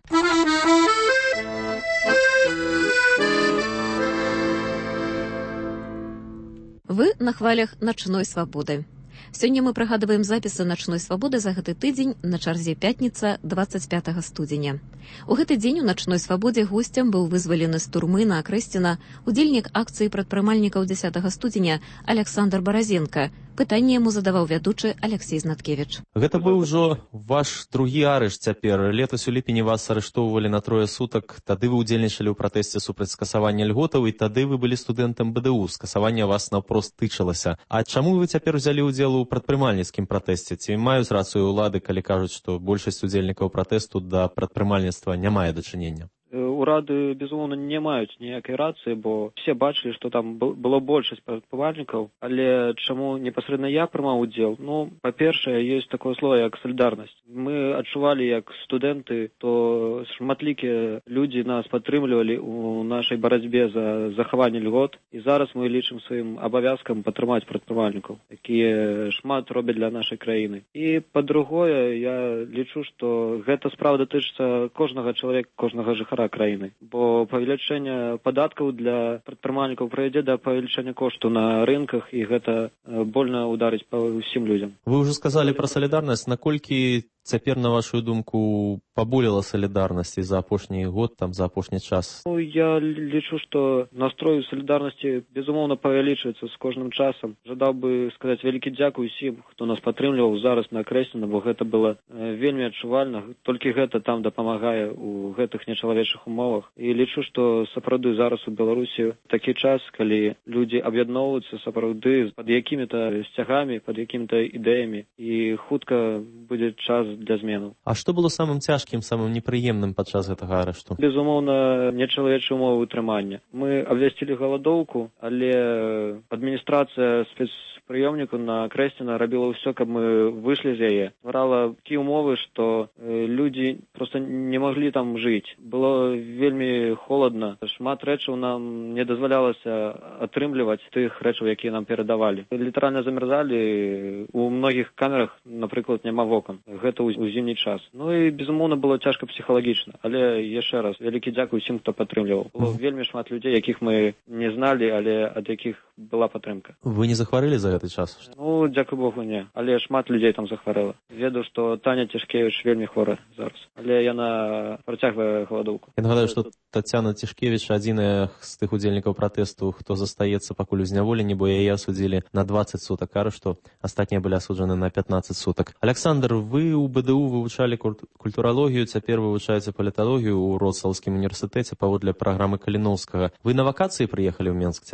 Вы на хвалях начной свабоды. Сёння мы прыгадваем запісы начной свабоды за гэты тыдзень на чарзе пятніца дваццаць пятага студзеня. У гэты дзень у начной свабодзе госцям быў вызвалены з турмы на Акрэсціна удзельнік акцыі прадпрымальнікаў дзесятага студзеня Александр Баразенка. Пытанне яму задаваў вядучы Алексей Знаткевіч. Гэта быў ужо ваш другі арышт цяпер. Летась у ліпені вас арыштоўвалі на трое сутак. Тады вы удзельнічалі ў пратэсце супраць скасавання льготаў, і тады вы былі студэнтам БДУ. Скасаванне вас наўпрост тычылася. А чаму вы цяпер узялі ўдзел у прадпрымальніцкім пратэсце? Ці маюць рацыю ўлады, калі кажуць, што большасць удзельнікаў пратэсту да прадпрымальніцтва не мае дачынення? Урады, безумоўна, не маюць ніякай рацыі, бо все бачылі, што там было большасць прадпрымальнікаў, але чаму непасрэдна я прымаў удзел? Ну, па-першае, ёсць такое слово, як салідарнасць. Мы адчувалі, як студэнты, то шматлікія людзі нас падтрымлівалі у нашай барацьбе за захаванне льгот, і зараз мы лічым сваім абавязкам падтрымаць прадпрымальнікаў, якія шмат робяць для нашай краіны. І, па-другое, я лічу, што гэта справа датычыцца кожнага чалавека, кожнага жыхара краіны, бо павелічэнне падаткаў для прадпрымальнікаў прывядзе да павелічэння кошту на рынках, і гэта больна ударыць па ўсім людзям. Вы ўжо сказалі пра салідарнасць. Наколькі цяпер, на вашу думку, паболела салідарнасці за апошні год, там, за апошні час? Ну, я лічу, што настрой салідарнасці, безумоўна, павялічваецца з кожным часам. Жадаў бы сказаць вялікі дзякуй усім, хто нас падтрымліваў зараз на Акрэсціна, бо гэта было вельмі адчувальна. Толькі гэта там дапамагае у гэтых нечалавечых умовах. І лічу, што сапраўды зараз у Беларусі такі час, калі людзі аб'ядноўваюцца сапраўды пад якімі-то сцягамі, пад якімі-то ідэямі, і хутка будзе час для зменаў. А што было самым цяжкім, самым непрыемным падчас гэтага арышту? Безумоўна, нечалавечыя умовы утрымання. Мы абвясцілі галадоўку, але адміністрацыя спецпрыёмніку на Акрэсціна рабіла ўсё, каб мы выйшлі з яе. Стварала такія умовы, што людзі проста не маглі там жыць. Было вельмі холадна. Шмат рэчаў нам не дазвалялася атрымліваць тых рэчаў, якія нам перадавалі. Літаральна замярзалі. У многіх камерах, напрыклад, няма вокон. Гэта ў зімні час. Ну і, безумоўна, было цяжка псіхалагічна. Але, яшчэ раз, вялікі дзякуй усім, хто падтрымліваў. Было вельмі шмат людзей, якіх мы не зналі, але ад якіх была падтрымка. Вы не захварэлі за гэты час? Ну, дзякуй Богу, не. Але шмат людзей там захварэла. Ведаю, што Таня Цішкевіч вельмі хворая зараз. Але яна працягвае галадоўку. Я нагадаю, што Тацяна Цішкевіч адзіная з тых удзельнікаў пратэсту, хто застаецца пакуль у зняволенні, бо яе асудзілі на дваццаць сутак арышту, астатнія былі асуджаны на пятнаццаць сутак. Александр, вы ў БДУ вывучалі культуралогію, цяпер вывучаеце паліталогію ў Вроцлаўскім універсітэце паводле праграмы Каліноўскага. Вы на вакацыі прыехалі ў Менск цяпер? Ну,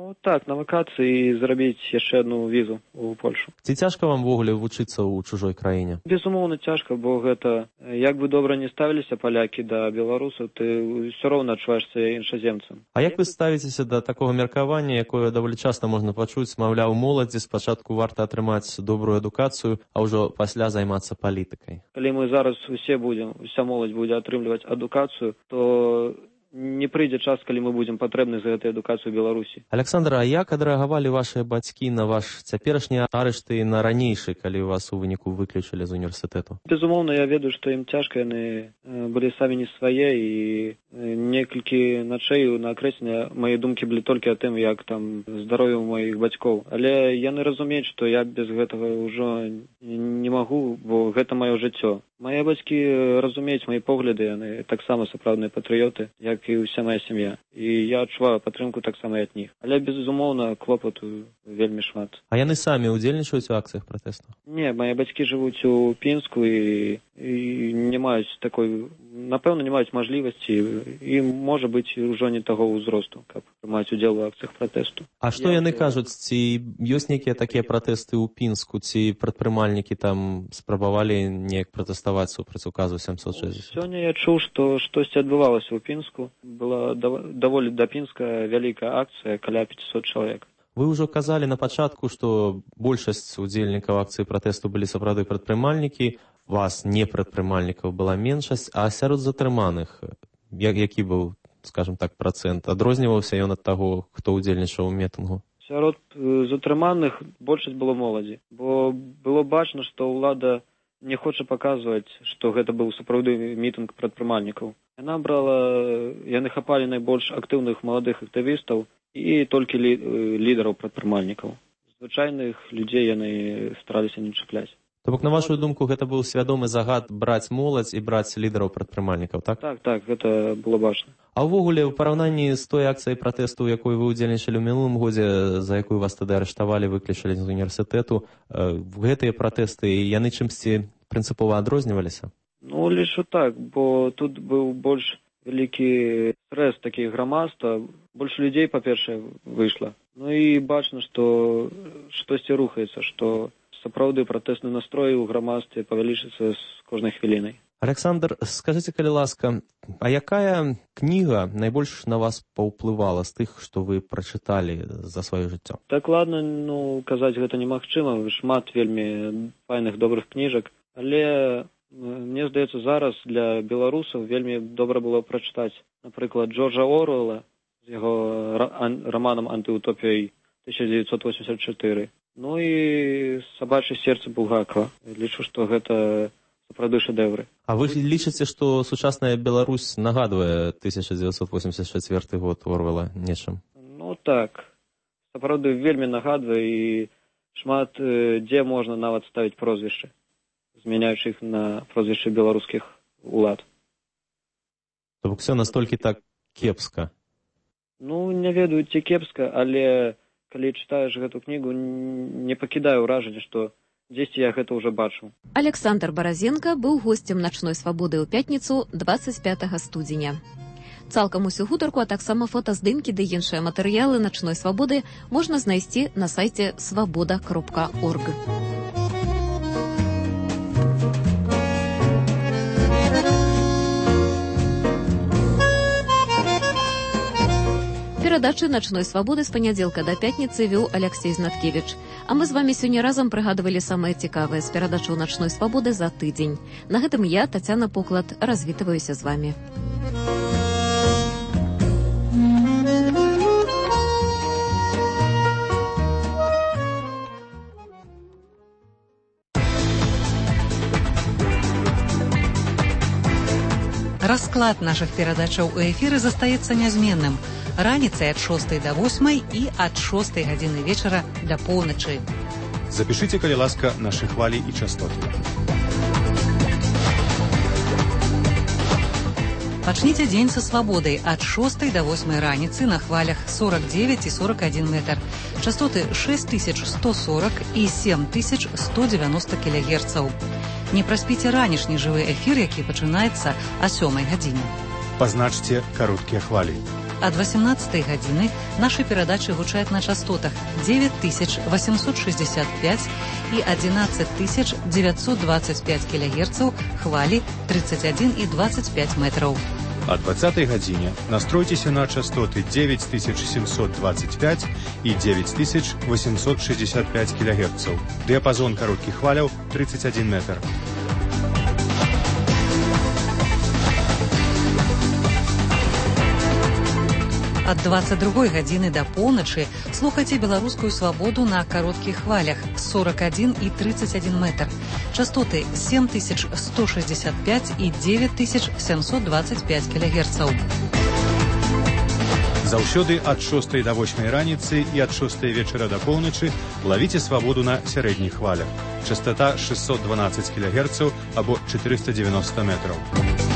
Ну так, на вакацыі і зрабіць яшчэ одну візу ў Польшу. Ці цяжка вам ввогуле вучыцца ў чужой краіне? Безумоўна, цяжка, бо гэта, як бы добра не ставіліся палякі да беларусаў, ты ўсё роўна адчуваешся іншаземцам. А як вы ставіцеся да такога меркавання, якое даволі часта можна пачуць, маўляў, моладзі спачатку варта атрымаць добрую адукацыю, а ўжо пасля займацца палітыкай? Калі мы зараз усе будзем, уся моладзь будзе атрымліваць адукацыю, то не прыйдзе час, калі мы будзем патрэбны за гэтую адукацыю Беларусі. Александр, а як адрэагавалі вашыя бацькі на ваш цяперашні арышт і на ранейшы, калі вас у выніку выключылі з універсітэту? Безумоўна, я ведаю, што ім цяжка, яны былі самі не свае, і некалькі начэй на акрэсленне мае думкі былі толькі о тым, як там здароўе ў маіх бацькоў. Але яны разумеюць, што я без гэтага ўжо не магу, бо гэта маё жыццё. Мае бацькі разумеюць мае погляды, яны таксама сапраўдныя патрыёты, як і ўся моя сям'я. І я адчуваю падтрымку таксама ад них. Але, безумоўна, клопату вельмі шмат. А яны самі ўдзельнічаюць у акцыях пратэсту? Не, мае бацькі жывуць у Пінску і, і не маюць такой, напэўна, не маюць мажлівасці, і, можа быць, ўжо не таго ўзросту, каб прымаць удзел у акцыях пратэсту. А што я... яны кажуць? Ці ёсць нейкія такія пратэсты ў Пінску? Ці прадпрымальнікі там спрабавалі неяк пратэставаць супраць указу сямсот шэсцьдзесят? Сёння я чуў, што штосьці адбывалася ў Пінску. Была даволі да Пінска вялікая акцыя, каля пяцьсот чалавек. Вы ўжо казалі на пачатку, што большасць удзельнікаў акцыі пратэсту былі сапраўды прадпрымальнікі, вас не прадпрымальнікаў была меншасць, а сярод затрыманых, які быў, скажем так, працэнт? Адрозніваўся ён ад таго, хто ўдзельнічаў у мітынгу? Сярод затрыманых большасць было моладзі, бо было бачна, што ўлада не хоча паказваць, што гэта быў сапраўды мітынг прадпрымальнікаў. Яна брала, яны хапалі найбольш актыўных маладых актывістаў і толькі лі, лідараў прадпрымальнікаў. Звычайных людзей яны стараліся не чапляць. То бок, на вашу думку, гэта быў свядомы загад браць моладзь і браць лідараў прадпрымальнікаў, так? Так, так, гэта было бачна. А ўвогуле, ў параўнанні з той акцыяй пратэсту, у якой вы ўдзельнічалі ў мінулым годзе, за якую вас тады арыштавалі, выключылі з універсітэту, гэтыя пратэсты, яны чымсьці прынцыпова адрозніваліся? Ну, лічу так, бо тут быў больш вялікі стрэс такі грамадства, больш людзей, па-першае, выйшла. Ну і бачна, што штосьці рухаецца, што сапраўды пратэсны настрой у грамадстве павялічыцца з кожнай хвілінай. Александр, скажыце, калі ласка, а якая кніга найбольш на вас паўплывала з тых, што вы прачыталі за сваё жыццё? Дакладна, ну, казаць гэта немагчыма, шмат вельмі файных добрых кніжак, але мне здаецца, зараз для беларусаў вельмі добра было прачытаць, напрыклад, Джорджа Оруэлла з яго раманам «Антыутопіяй» тысяча дзевяцьсот восемьдесят четыре. Ну і «Сабачье сердце» Булгакова. Лічу, што гэта сапраўды шэдэўры. А вы лічыце, што сучасная Беларусь нагадвае тысяча дзевяцьсот восемьдесят четвёрты год Оруэлла нечым? Ну так, сапраўды вельмі нагадвае, і шмат дзе можна нават ставіць прозвішчы, змяняючы іх на прозвішчы беларускіх улад. То бок, все настолькі так кепска? Ну, не ведаю, ці кепска, але калі чытаеш гэту кнігу, не пакідае ўражанне, што дзесьці я гэта ўжо бачыў. Александр Баразенка быў госцем начной свабоды ў пятніцу двадцать пятага студзеня. Цалкам усю гутарку, а таксама фотаздымкі ды іншыя матэрыялы начной свабоды можна знайсці на сайце свабода кропка орг. Перадачы начной свабоды з панядзелка да пятніцы вёў Алексей Знаткевіч. А мы з вамі сёння разам прыгадвалі самае цікавае з перадачаў начной свабоды за тыдзень. На гэтым я, Тацяна Поклад, развітваюся з вамі. Расклад наших перадачаў у эфіры застаецца нязменным. Раніцай ад шостай да восьмай і ад шостай гадзіны вечара да поўначы. Запішыце, калі ласка, нашы хвалі і частоты. Пачніце дзень са свабодай ад шостай да восьмай раніцы на хвалях сорок девять і сорок один метр. Частоты шесть тысяч сто сорок і семь тысяч сто девяносто кілогерцаў. Не праспіце ранішні жывы эфір, які пачынаецца а сёмай гадзіне. Пазначце кароткія хвалі. Ад восемнадцатай гадзіны нашы перадачы гучаць на частотах девять тысяч восемьсот шестьдесят пять и одиннадцать тысяч девятьсот двадцать пять килогерцаў, хвалі тридцать один и двадцать пять метров. О двадцатой гадзіне настройцеся на частоты девять тысяч семьсот двадцать пять и девять тысяч восемьсот шестьдесят пять килогерцаў. Диапазон коротких хваляў тридцать один метр. Ад двадцать другой гадзіны да поўначы слухайце беларускую свабоду на кароткіх хвалях сорок один и тридцать один метр. Частоты семь тысяч сто шестьдесят пять и девять тысяч семьсот двадцать пять килогерцаў. Заўсёды ад шостай да восьмай раніцы і ад шостай вечара да поўначы лавіце свабоду на сярэдніх хвалях. Частота шестьсот двенадцать килогерцаў або четыреста девяносто метров.